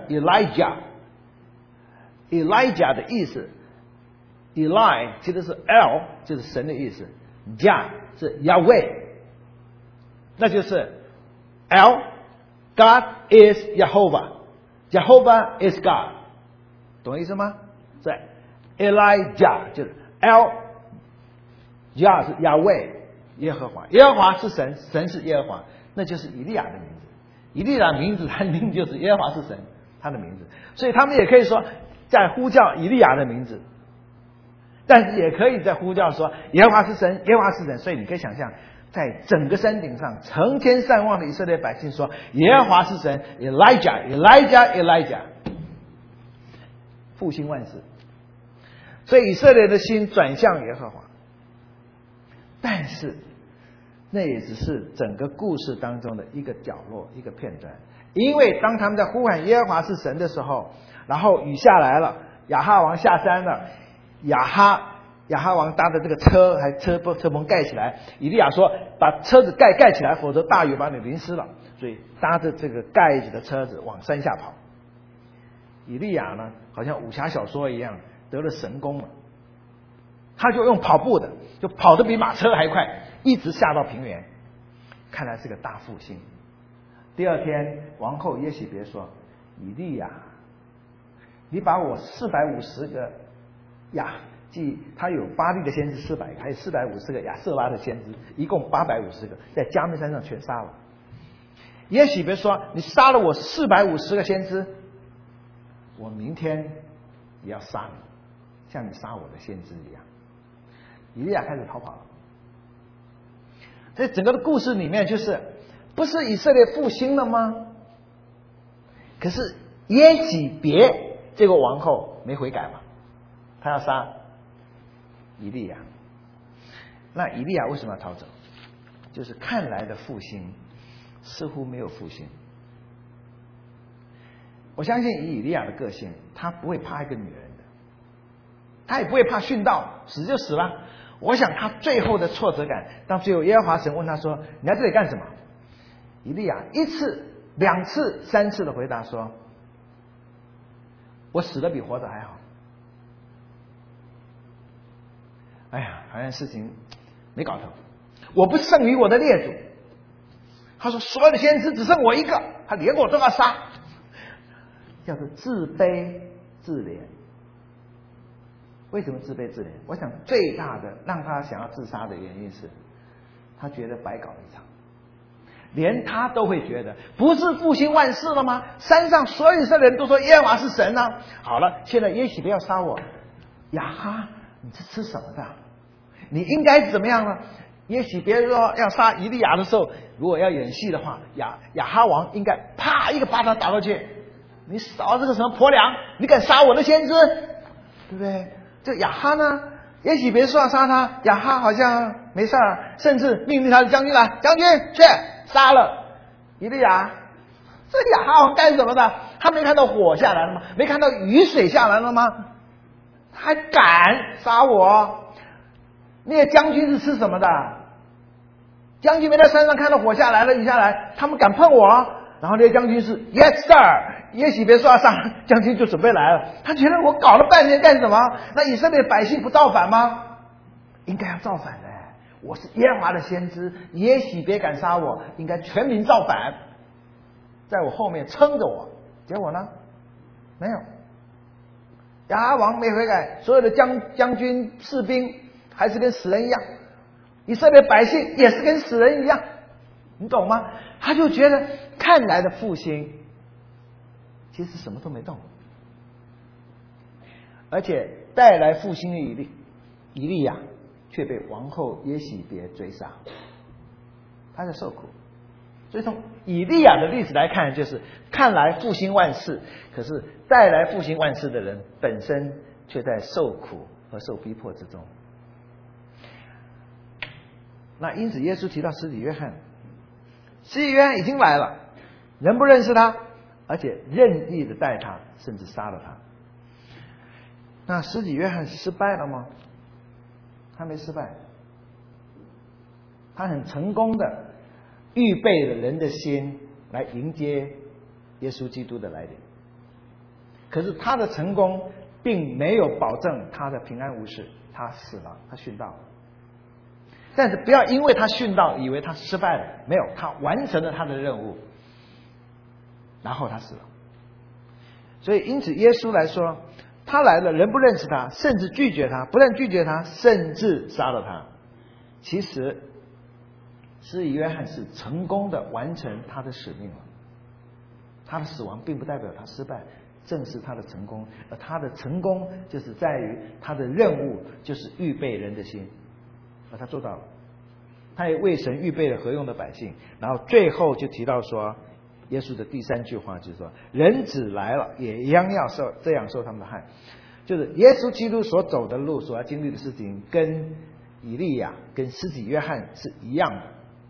Elijah 的意思 Eli 其实是 L 就是神的意思， Jah 是 Yahweh， 那就是 L God is Jehovah is God， 懂意思吗？所以 Elijah 就是 L Jah 是 Yahweh 耶和华，耶和华是神，神是耶和华，那就是以利亚的名字。以利亚的名字，他的名字就是耶和华是神，他的名字。所以他们也可以说在呼叫以利亚的名字，但是也可以在呼叫说耶和华是神，耶和华是神。所以你可以想象，在整个山顶上成千上万的以色列百姓说耶和华是神 Elijah 复兴万事。所以以色列的心转向耶和华。但是那也只是整个故事当中的一个角落、一个片段。因为当他们在呼喊耶和华是神的时候，然后雨下来了，亚哈王下山了，亚哈王搭的这个车还车棚盖起来，以利亚说把车子盖起来，否则大雨把你淋湿了，所以搭着这个盖子的车子往山下跑。以利亚呢，好像武侠小说一样得了神功了，他就用跑步的，就跑得比马车还快，一直下到平原，看来是个大复兴。第二天，王后耶洗别说：“以利亚，你把我450个即他有巴力的先知400个，还有450个亚瑟拉的先知，一共850个，在加密山上全杀了。”耶洗别说：“你杀了我450个先知，我明天也要杀你，像你杀我的先知一样。”以利亚开始逃跑了。在整个的故事里面，就是不是以色列复兴了吗？可是耶洗别这个王后没悔改嘛，他要杀以利亚。那以利亚为什么要逃走？就是看来的复兴似乎没有复兴。我相信以利亚的个性，他不会怕一个女人的，他也不会怕殉道，死就死了。我想他最后的挫折感，当最后耶和华神问他说：“你在这里干什么？”以利亚1次、2次、3次的回答说：“我死的比活着还好。”哎呀，好像事情没搞头。我不胜于我的列祖。他说所有的先知只剩我一个，他连我都要杀，叫做自卑自怜。为什么自卑自怜？我想最大的让他想要自杀的原因是，他觉得白搞一场。连他都会觉得，不是复兴万世了吗？山上所有以色列人都说耶和华是神啊。好了，现在耶洗别要杀我，亚哈，你是吃什么的？你应该怎么样呢？耶洗别说要杀以利亚的时候，如果要演戏的话，亚哈王应该啪一个巴掌打过去，你少这个什么婆娘，你敢杀我的先知，对不对？这亚哈呢，耶洗别说要杀他，亚哈好像没事儿，甚至命令他的将军来，将军去杀了以利亚。这亚哈王干什么的？他没看到火下来了吗？没看到雨水下来了吗？他还敢杀我？那些将军是吃什么的？将军没在山上看到火下来了，雨下来，他们敢碰我？然后那些将军是 Yes sir， 耶洗别说要杀，将军就准备来了。他觉得我搞了半天干什么？那以色列百姓不造反吗？应该要造反的。我是耶和华的先知，耶洗别敢杀我，应该全民造反，在我后面撑着我。结果呢？没有。亚哈王没悔改，所有的将军士兵还是跟死人一样，以色列百姓也是跟死人一样，你懂吗？他就觉得看来的复兴其实什么都没动，而且带来复兴的以利亚却被王后耶洗别追杀，他在受苦。所以从以利亚的例子来看，就是看来复兴万世，可是带来复兴万世的人本身却在受苦和受逼迫之中。那因此耶稣提到施洗约翰，施洗约翰已经来了，人不认识他，而且任意的待他，甚至杀了他。那施洗约翰失败了吗？他没失败，他很成功的预备了人的心来迎接耶稣基督的来临。可是他的成功并没有保证他的平安无事，他死了，他殉道了。但是不要因为他殉道以为他失败了，没有，他完成了他的任务，然后他死了。所以因此耶稣来说，他来了，人不认识他，甚至拒绝他，不但拒绝他，甚至杀了他。其实施洗约翰是成功的完成他的使命了，他的死亡并不代表他失败，正是他的成功。而他的成功就是在于他的任务就是预备人的心，而他做到了。他也为神预备了合用的百姓。然后最后就提到说，耶稣的第3句话就是说，人子来了也一样要这样受他们的害。就是耶稣基督所走的路，所要经历的事情跟以利亚跟施洗约翰是一样的。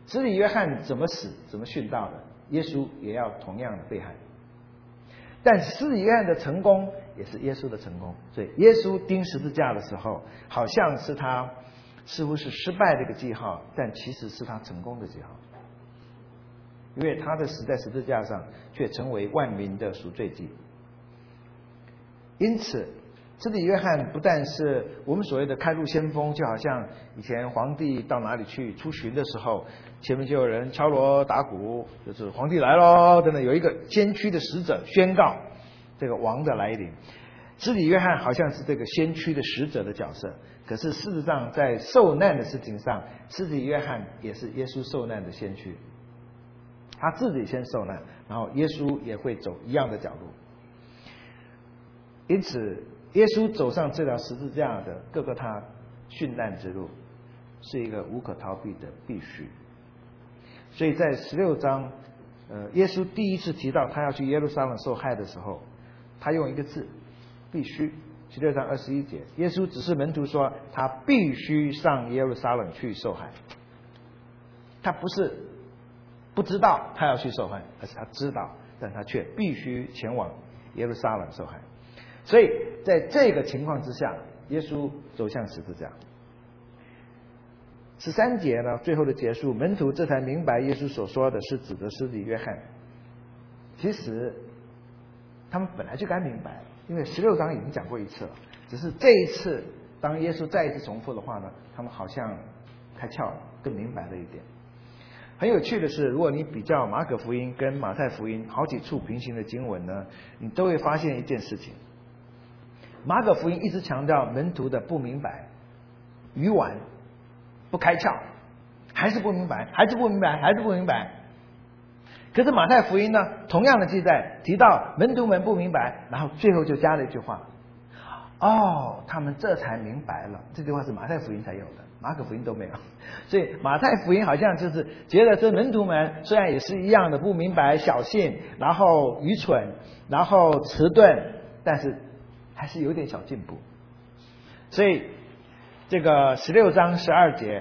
施洗约翰怎么死，怎么殉道的，耶稣也要同样的被害。但施洗约翰的成功也是耶稣的成功，所以耶稣钉十字架的时候，好像是他似乎是失败的一个记号，但其实是他成功的记号，因为他的死在十字架上，却成为万民的赎罪祭。因此，施洗约翰不但是我们所谓的开路先锋，就好像以前皇帝到哪里去出巡的时候，前面就有人敲锣打鼓，就是皇帝来咯，等等，有一个先驱的使者宣告这个王的来临。施洗约翰好像是这个先驱的使者的角色，可是事实上在受难的事情上，施洗约翰也是耶稣受难的先驱，他自己先受难，然后耶稣也会走一样的角路。因此耶稣走上这条十字架的各个他殉难之路，是一个无可逃避的必须。所以在16章，耶稣第一次提到他要去耶路撒冷受害的时候，他用一个字，必须。16章21节，耶稣指示门徒说，他必须上耶路撒冷去受害。他不是不知道他要去受害，而是他知道，但他却必须前往耶路撒冷受害。所以在这个情况之下，耶稣走向十字架。13节呢，最后的结束，门徒这才明白耶稣所说的是指的施洗约翰。其实他们本来就该明白，因为16章已经讲过一次了，只是这一次当耶稣再一次重复的话呢，他们好像开窍了，更明白了一点。很有趣的是，如果你比较马可福音跟马太福音好几处平行的经文呢，你都会发现一件事情。马可福音一直强调门徒的不明白、愚顽、不开窍，还是不明白，还是不明白，还是不明白。可是马太福音呢，同样的记载提到门徒们不明白，然后最后就加了一句话：哦，他们这才明白了。这句话是马太福音才有的，马可福音都没有。所以马太福音好像就是觉得这门徒们虽然也是一样的不明白、小信，然后愚蠢，然后迟钝，但是还是有点小进步。所以这个16章12节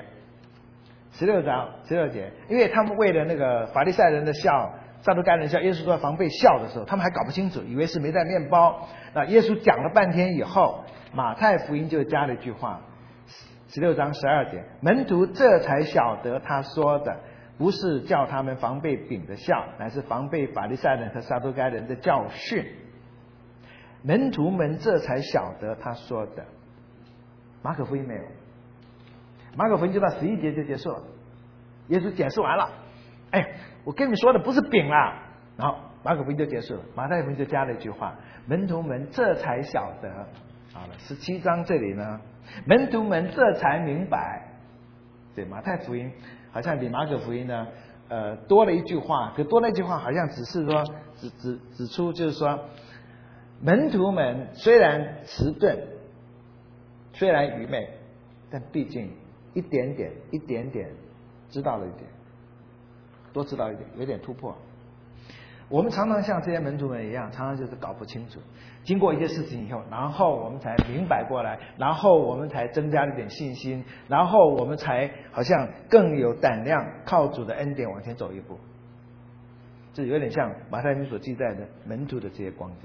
，16章12节，因为他们为了那个法利赛人的笑、撒都该人笑，耶稣说防备笑的时候，他们还搞不清楚，以为是没带面包。那耶稣讲了半天以后，马太福音就加了一句话，16章12节，门徒这才晓得他说的不是叫他们防备饼的笑，乃是防备法利赛人和撒都该人的教训。门徒们这才晓得他说的，马可福音没有。马可福音就到11节就结束了，耶稣解释完了，我跟你说的不是饼啦，然后马可福音就结束了。马太福音就加了一句话，门徒们这才晓得。好了，17章这里呢，门徒们这才明白。对，马太福音好像比马可福音呢多了一句话，可多了一句话好像只是说指出就是说，门徒们虽然迟钝，虽然愚昧，但毕竟一点点知道了一点，多知道一点，有点突破。我们常常像这些门徒们一样，常常就是搞不清楚，经过一些事情以后，然后我们才明白过来，然后我们才增加了一点信心，然后我们才好像更有胆量靠主的恩典往前走一步。这有点像马太福音所记载的门徒的这些光景。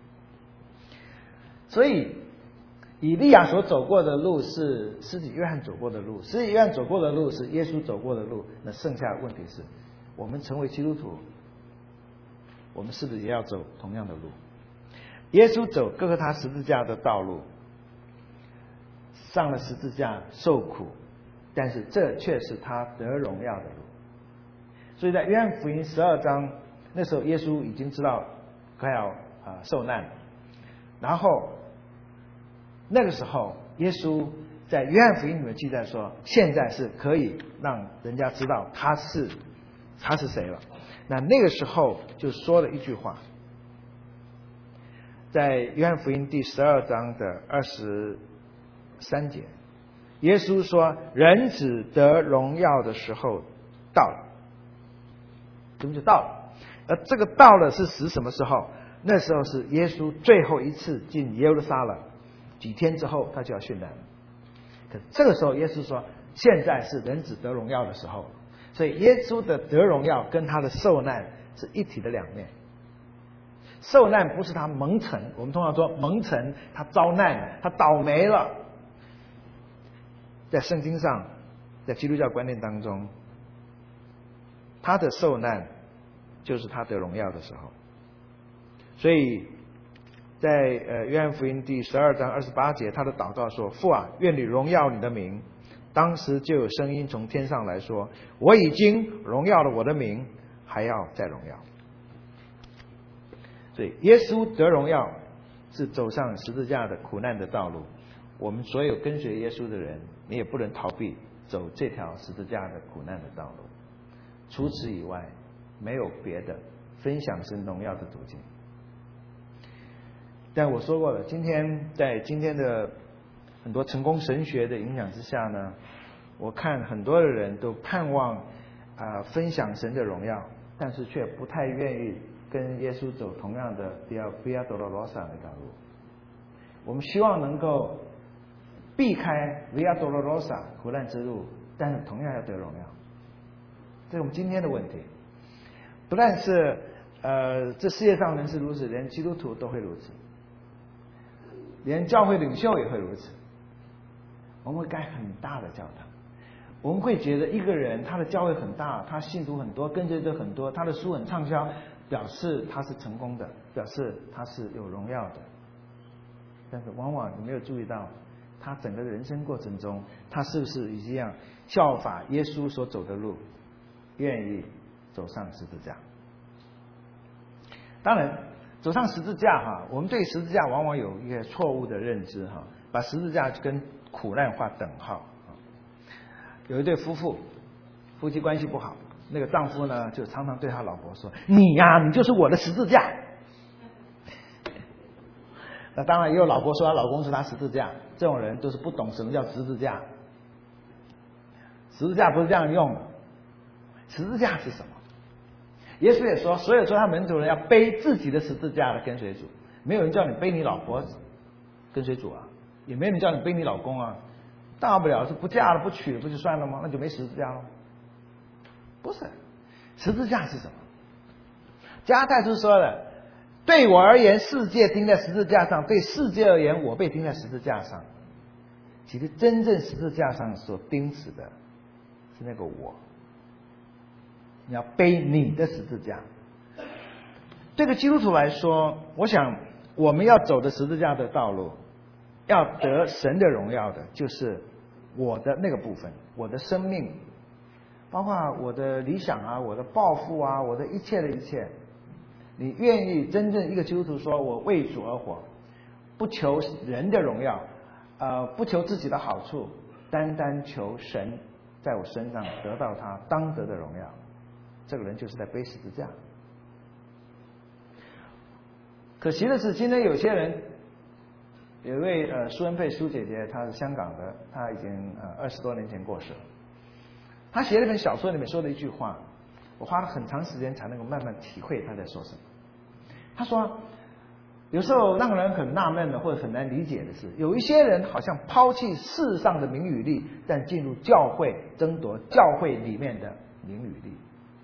所以以利亚所走过的路是施洗约翰走过的路，施洗约翰走过的路是耶稣走过的路，那剩下的问题是，我们成为基督徒，我们是不是也要走同样的路？耶稣走各个他十字架的道路，上了十字架受苦，但是这却是他得荣耀的路。所以在约翰福音12章，那时候耶稣已经知道快要受难了，然后那个时候耶稣在约翰福音里面记载说，现在是可以让人家知道他是谁了。那个时候就说了一句话，在约翰福音第12章的23节，耶稣说人子得荣耀的时候到了。怎么就到了？而这个到了是指什么时候？那时候是耶稣最后一次进耶路撒冷，几天之后他就要殉难了。可这个时候耶稣说，现在是人子得荣耀的时候。 所以耶稣的得荣耀跟他的受难是一体的两面。受难不是他蒙尘，我们通常说蒙尘，他遭难，他倒霉了。在圣经上，在基督教观念当中，他的受难就是他得荣耀的时候。所以在约翰福音第12章28节，他的祷告说：父啊，愿你荣耀你的名。当时就有声音从天上来说：我已经荣耀了我的名，还要再荣耀。所以耶稣得荣耀是走上十字架的苦难的道路，我们所有跟随耶稣的人，你也不能逃避走这条十字架的苦难的道路。除此以外，没有别的分享神荣耀的途径。但我说过了，在今天的很多成功神学的影响之下呢，我看很多的人都盼望分享神的荣耀，但是却不太愿意跟耶稣走同样的Via Dolorosa 的道路。我们希望能够避开 Via Dolorosa 苦难之路，但是同样要得荣耀。这是我们今天的问题。不但是这世界上人是如此，连基督徒都会如此，连教会领袖也会如此。我们会盖很大的教堂，我们会觉得一个人他的教会很大，他信徒很多，跟随者很多，他的书很畅销，表示他是成功的，表示他是有荣耀的。但是往往你没有注意到，他整个人生过程中，他是不是一样效法耶稣所走的路，愿意走上十字架。当然走上十字架我们对十字架往往有一个错误的认知把十字架跟苦难划等号。有一对夫妻关系不好，那个丈夫呢就常常对他老婆说：你呀，你就是我的十字架。那当然也有老婆说她老公是她十字架，这种人都是不懂什么叫十字架。十字架不是这样用的，十字架是什么？耶稣也说，所有做他门徒人要背自己的十字架的跟随主。没有人叫你背你老婆跟随主也没有人叫你背你老公大不了是不嫁了不娶了不就算了吗？那就没十字架了。不是，十字架是什么？加太书说了，对我而言世界钉在十字架上，对世界而言我被钉在十字架上。其实真正十字架上所钉死的是那个我，你要背你的十字架。对个基督徒来说，我想我们要走的十字架的道路，要得神的荣耀的，就是我的那个部分，我的生命，包括我的理想我的抱负我的一切的一切。你愿意真正一个基督徒说，我为主而活，不求人的荣耀，不求自己的好处，单单求神在我身上得到他当得的荣耀，这个人就是在背十字架。可惜的是，今天有些人，有一位苏恩佩苏姐姐，她是香港的，她已经20多年前过世了。她写了一本小说，里面说了一句话，我花了很长时间才能够慢慢体会她在说什么。她说，有时候让人很纳闷的或者很难理解的是，有一些人好像抛弃世上的名与利，但进入教会争夺教会里面的名与利。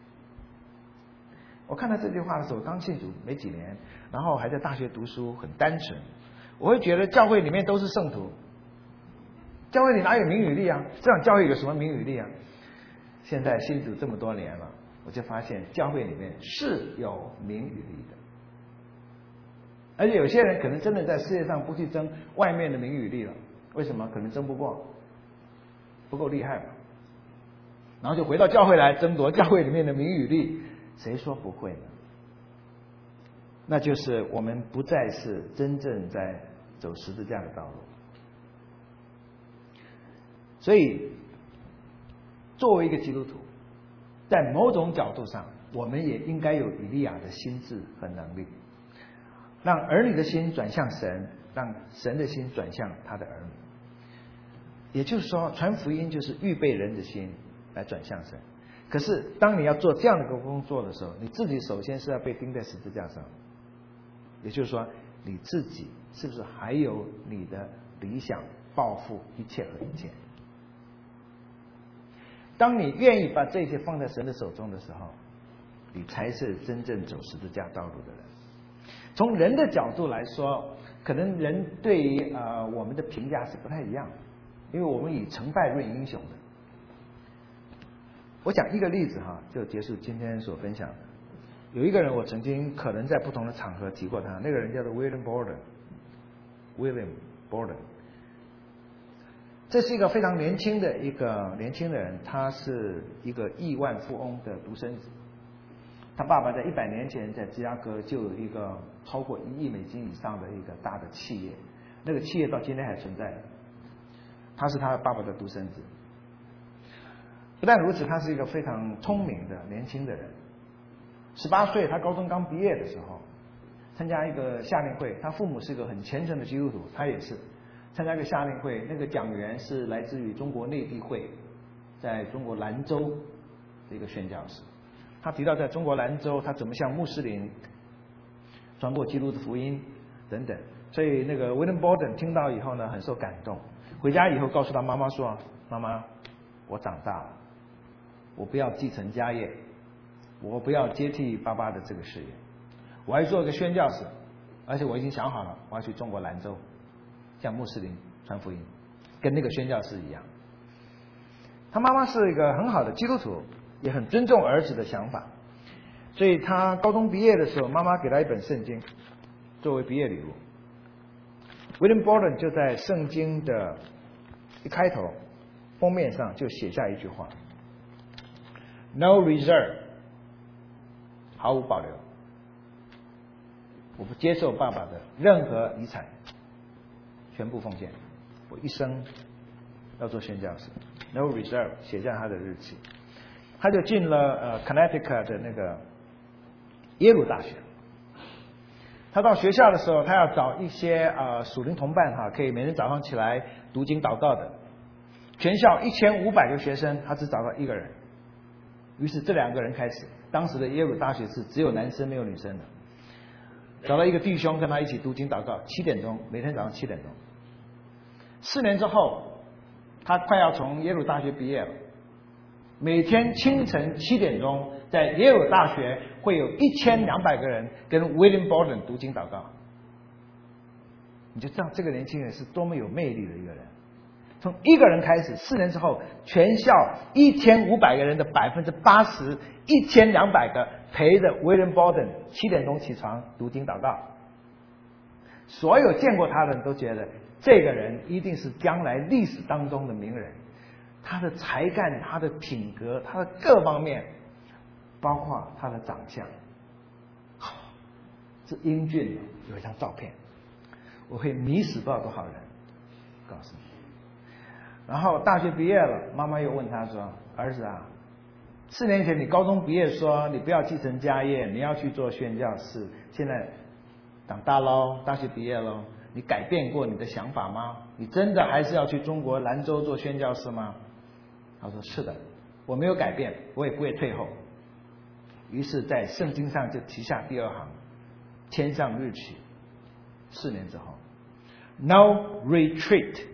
我看到这句话的时候，刚信主没几年，然后还在大学读书，很单纯。我会觉得教会里面都是圣徒，教会里哪有名与利这样教会有什么名与利现在信主这么多年了，我就发现教会里面是有名与利的。而且有些人可能真的在世界上不去争外面的名与利了，为什么？可能争不过，不够厉害嘛。然后就回到教会来争夺教会里面的名与利，谁说不会呢？那就是我们不再是真正在走十字架的道路。所以作为一个基督徒，在某种角度上，我们也应该有以利亚的心智和能力，让儿女的心转向神，让神的心转向他的儿女。也就是说，传福音就是预备人的心来转向神。可是当你要做这样的一个工作的时候，你自己首先是要被钉在十字架上。也就是说，你自己是不是还有你的理想、抱负、一切和一切？ 当你愿意把这些放在神的手中的时候，你才是真正走十字架道路的人。从人的角度来说，可能人对于我们的评价是不太一样的，因为我们以成败论英雄的。我讲一个例子哈，就结束今天所分享的。有一个人，我曾经可能在不同的场合提过他，那个人叫做 William Borden。这是一个非常年轻的年轻人，他是一个亿万富翁的独生子。他爸爸在100年前在芝加哥就有一个超过1亿美金以上的一个大的企业，那个企业到今天还存在。他是他爸爸的独生子。不但如此，他是一个非常聪明的年轻的人。18岁，他高中刚毕业的时候，参加一个夏令会。他父母是一个很虔诚的基督徒，他也是参加一个夏令会。那个讲员是来自于中国内地会，在中国兰州的一个宣教士。他提到在中国兰州，他怎么向穆斯林传播基督的福音等等。所以那个 William Borden 听到以后呢，很受感动。回家以后告诉他妈妈说：“妈妈，我长大了，我不要继承家业，我不要接替爸爸的这个事业，我要做一个宣教士，而且我已经想好了，我要去中国兰州向穆斯林传福音，跟那个宣教士一样。”他妈妈是一个很好的基督徒，也很尊重儿子的想法，所以他高中毕业的时候，妈妈给他一本圣经作为毕业礼物。William Borden 就在圣经的一开头封面上就写下一句话 ：“No reserve， 毫无保留，我不接受爸爸的任何遗产，全部奉献，我一生要做宣教士。”No reserve 写下他的日期。他就进了Connecticut 的那个耶鲁大学。他到学校的时候，他要找一些属灵同伴哈，可以每天早上起来读经祷告的。全校1500个学生，他只找到一个人。于是这2个人开始，当时的耶鲁大学是只有男生没有女生的。找到一个弟兄跟他一起读经祷告，7点钟，每天早上7点钟。4年之后，他快要从耶鲁大学毕业了。每天清晨7点钟，在耶鲁大学会有1200个人跟 William Borden 读经祷告。你就知道这个年轻人是多么有魅力的一个人。从一个人开始，4年之后，全校1500个人的80%，1200个陪着 William Borden 7点钟起床读经祷告。所有见过他的人都觉得这个人一定是将来历史当中的名人。他的才干，他的品格，他的各方面，包括他的长相，是英俊的。有一张照片，我会迷死不知道多少人，告诉你。然后大学毕业了，妈妈又问他说：“儿子啊，4年前你高中毕业说你不要继承家业，你要去做宣教士，现在长大喽，大学毕业喽，你改变过你的想法吗？你真的还是要去中国兰州做宣教士吗？”他说：“是的，我没有改变，我也不会退后。”于是，在圣经上就提下第2行，签上日期。4年之后 ，No retreat，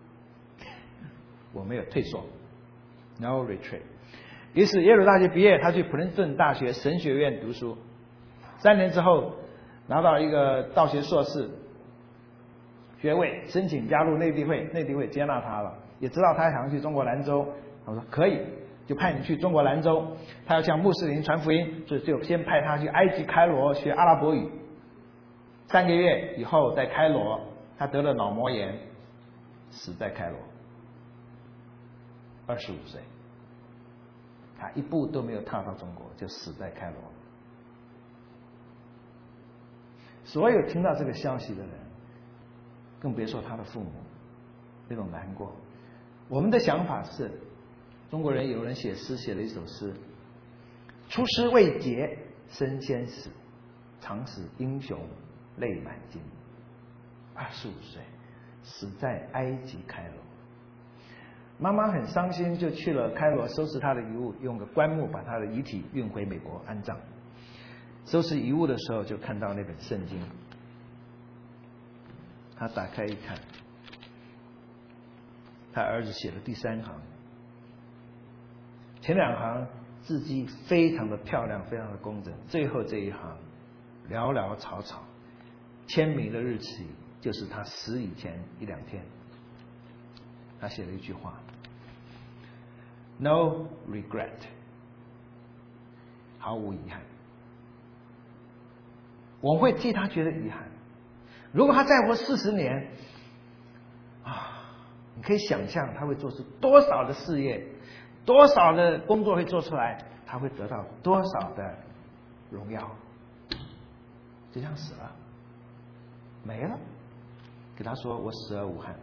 我没有退缩 ，No retreat。于是耶鲁大学毕业，他去普林斯顿大学神学院读书。3年之后，拿到一个道学硕士学位，申请加入内地会，内地会接纳他了，也知道他想要去中国兰州。我说可以，就派你去中国兰州。他要向穆斯林传福音，所以就先派他去埃及开罗学阿拉伯语。3个月以后，在开罗，他得了脑膜炎，死在开罗。25岁，他一步都没有踏到中国，就死在开罗。所有听到这个消息的人，更别说他的父母，那种难过。我们的想法是，中国人有人写诗，写了一首诗：“出师未捷身先死，常使英雄泪满襟。”25岁，死在埃及开罗。妈妈很伤心，就去了开罗收拾他的遗物，用个棺木把他的遗体运回美国安葬。收拾遗物的时候，就看到那本圣经。他打开一看，他儿子写的第3行前2行字迹非常的漂亮，非常的工整，最后这一行潦潦草草，签名的日期就是他死以前1-2天。他写了一句话 ：“No regret， 毫无遗憾。”我们会替他觉得遗憾。如果他再活40年，你可以想象他会做出多少的事业，多少的工作会做出来，他会得到多少的荣耀。就这样死了，没了，给他说我死而无憾。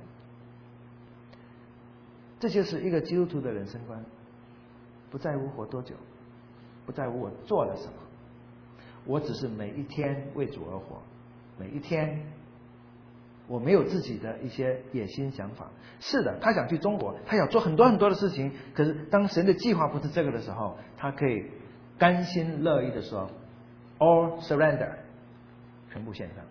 这就是一个基督徒的人生观，不在乎活多久，不在乎我做了什么，我只是每一天为主而活，每一天我没有自己的一些野心想法。是的，他想去中国，他想做很多很多的事情，可是当神的计划不是这个的时候，他可以甘心乐意的说 all surrender， 全部献上。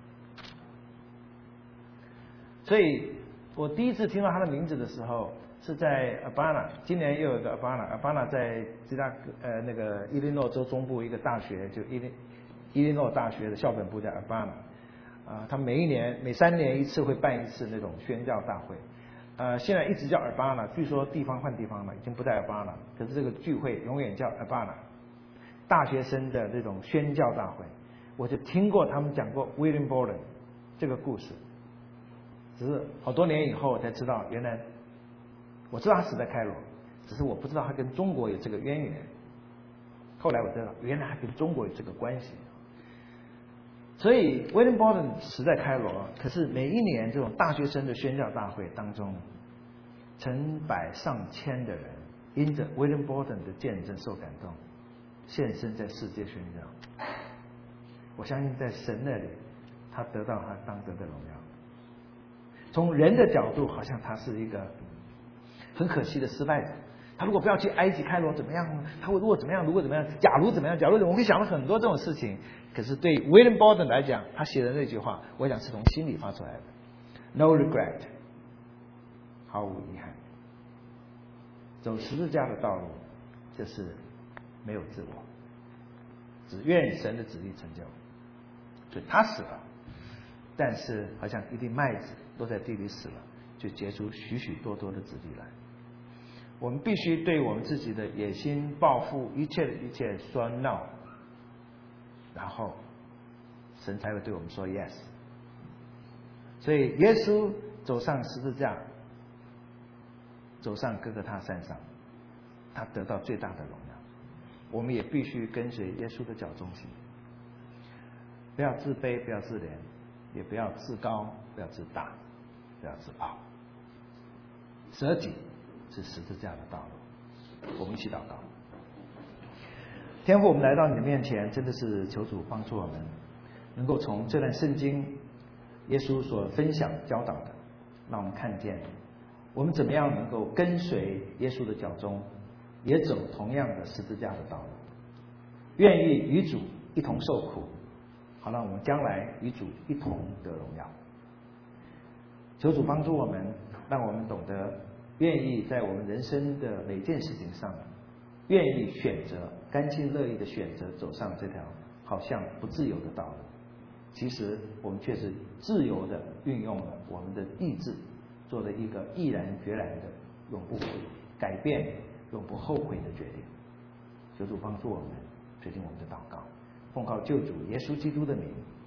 所以我第一次听到他的名字的时候是在 Urbana， 今年又有一个 Urbana 在那个伊利诺州中部一个大学，就伊利诺大学的校本部在 Urbana。他每3年一次会办一次那种宣教大会，现在一直叫 Urbana， 据说地方换地方了，已经不在 Urbana， 可是这个聚会永远叫 Urbana， 大学生的这种宣教大会。我就听过他们讲过 William Borden 这个故事，只是好多年以后才知道，原来我知道他死在开罗，只是我不知道他跟中国有这个渊源。后来我知道，原来他跟中国有这个关系。所以 William Borden 死在开罗，可是每一年这种大学生的宣教大会当中，成百上千的人因着 William Borden 的见证受感动，现身在世界宣教。我相信在神那里，他得到他当得的荣耀。从人的角度，好像他是一个很可惜的失败者。他如果不要去埃及开罗怎么样呢？他如果怎么样？如果怎么样？假如怎么样？假如我会想了很多这种事情。可是对 William Borden 来讲，他写的那句话，我想是从心里发出来的 ：No regret， 毫无遗憾。走十字架的道路，就是没有自我，只愿神的旨意成就。所以他死了，但是好像一粒麦子落在地里死了，就结出许许多多的子粒来。我们必须对我们自己的野心、抱负、一切的一切说 no， 然后神才会对我们说 yes。所以耶稣走上十字架，走上哥哥他山上，他得到最大的荣耀。我们也必须跟随耶稣的脚中行，不要自卑，不要自怜，也不要自高，不要自大，不要自傲。舍己是十字架的道路。我们一起祷告。天父，我们来到你的面前，真的是求主帮助我们，能够从这段圣经耶稣所分享教导的，让我们看见我们怎么样能够跟随耶稣的脚中，也走同样的十字架的道路，愿意与主一同受苦，好让我们将来与主一同得荣耀。求主帮助我们，让我们懂得愿意在我们人生的每件事情上，愿意选择，甘心乐意的选择走上这条好像不自由的道路。其实我们却是自由的运用了我们的意志，做了一个毅然决然的永不改变、永不后悔的决定。求主帮助我们，决定我们的祷告，奉靠救主耶稣基督的名。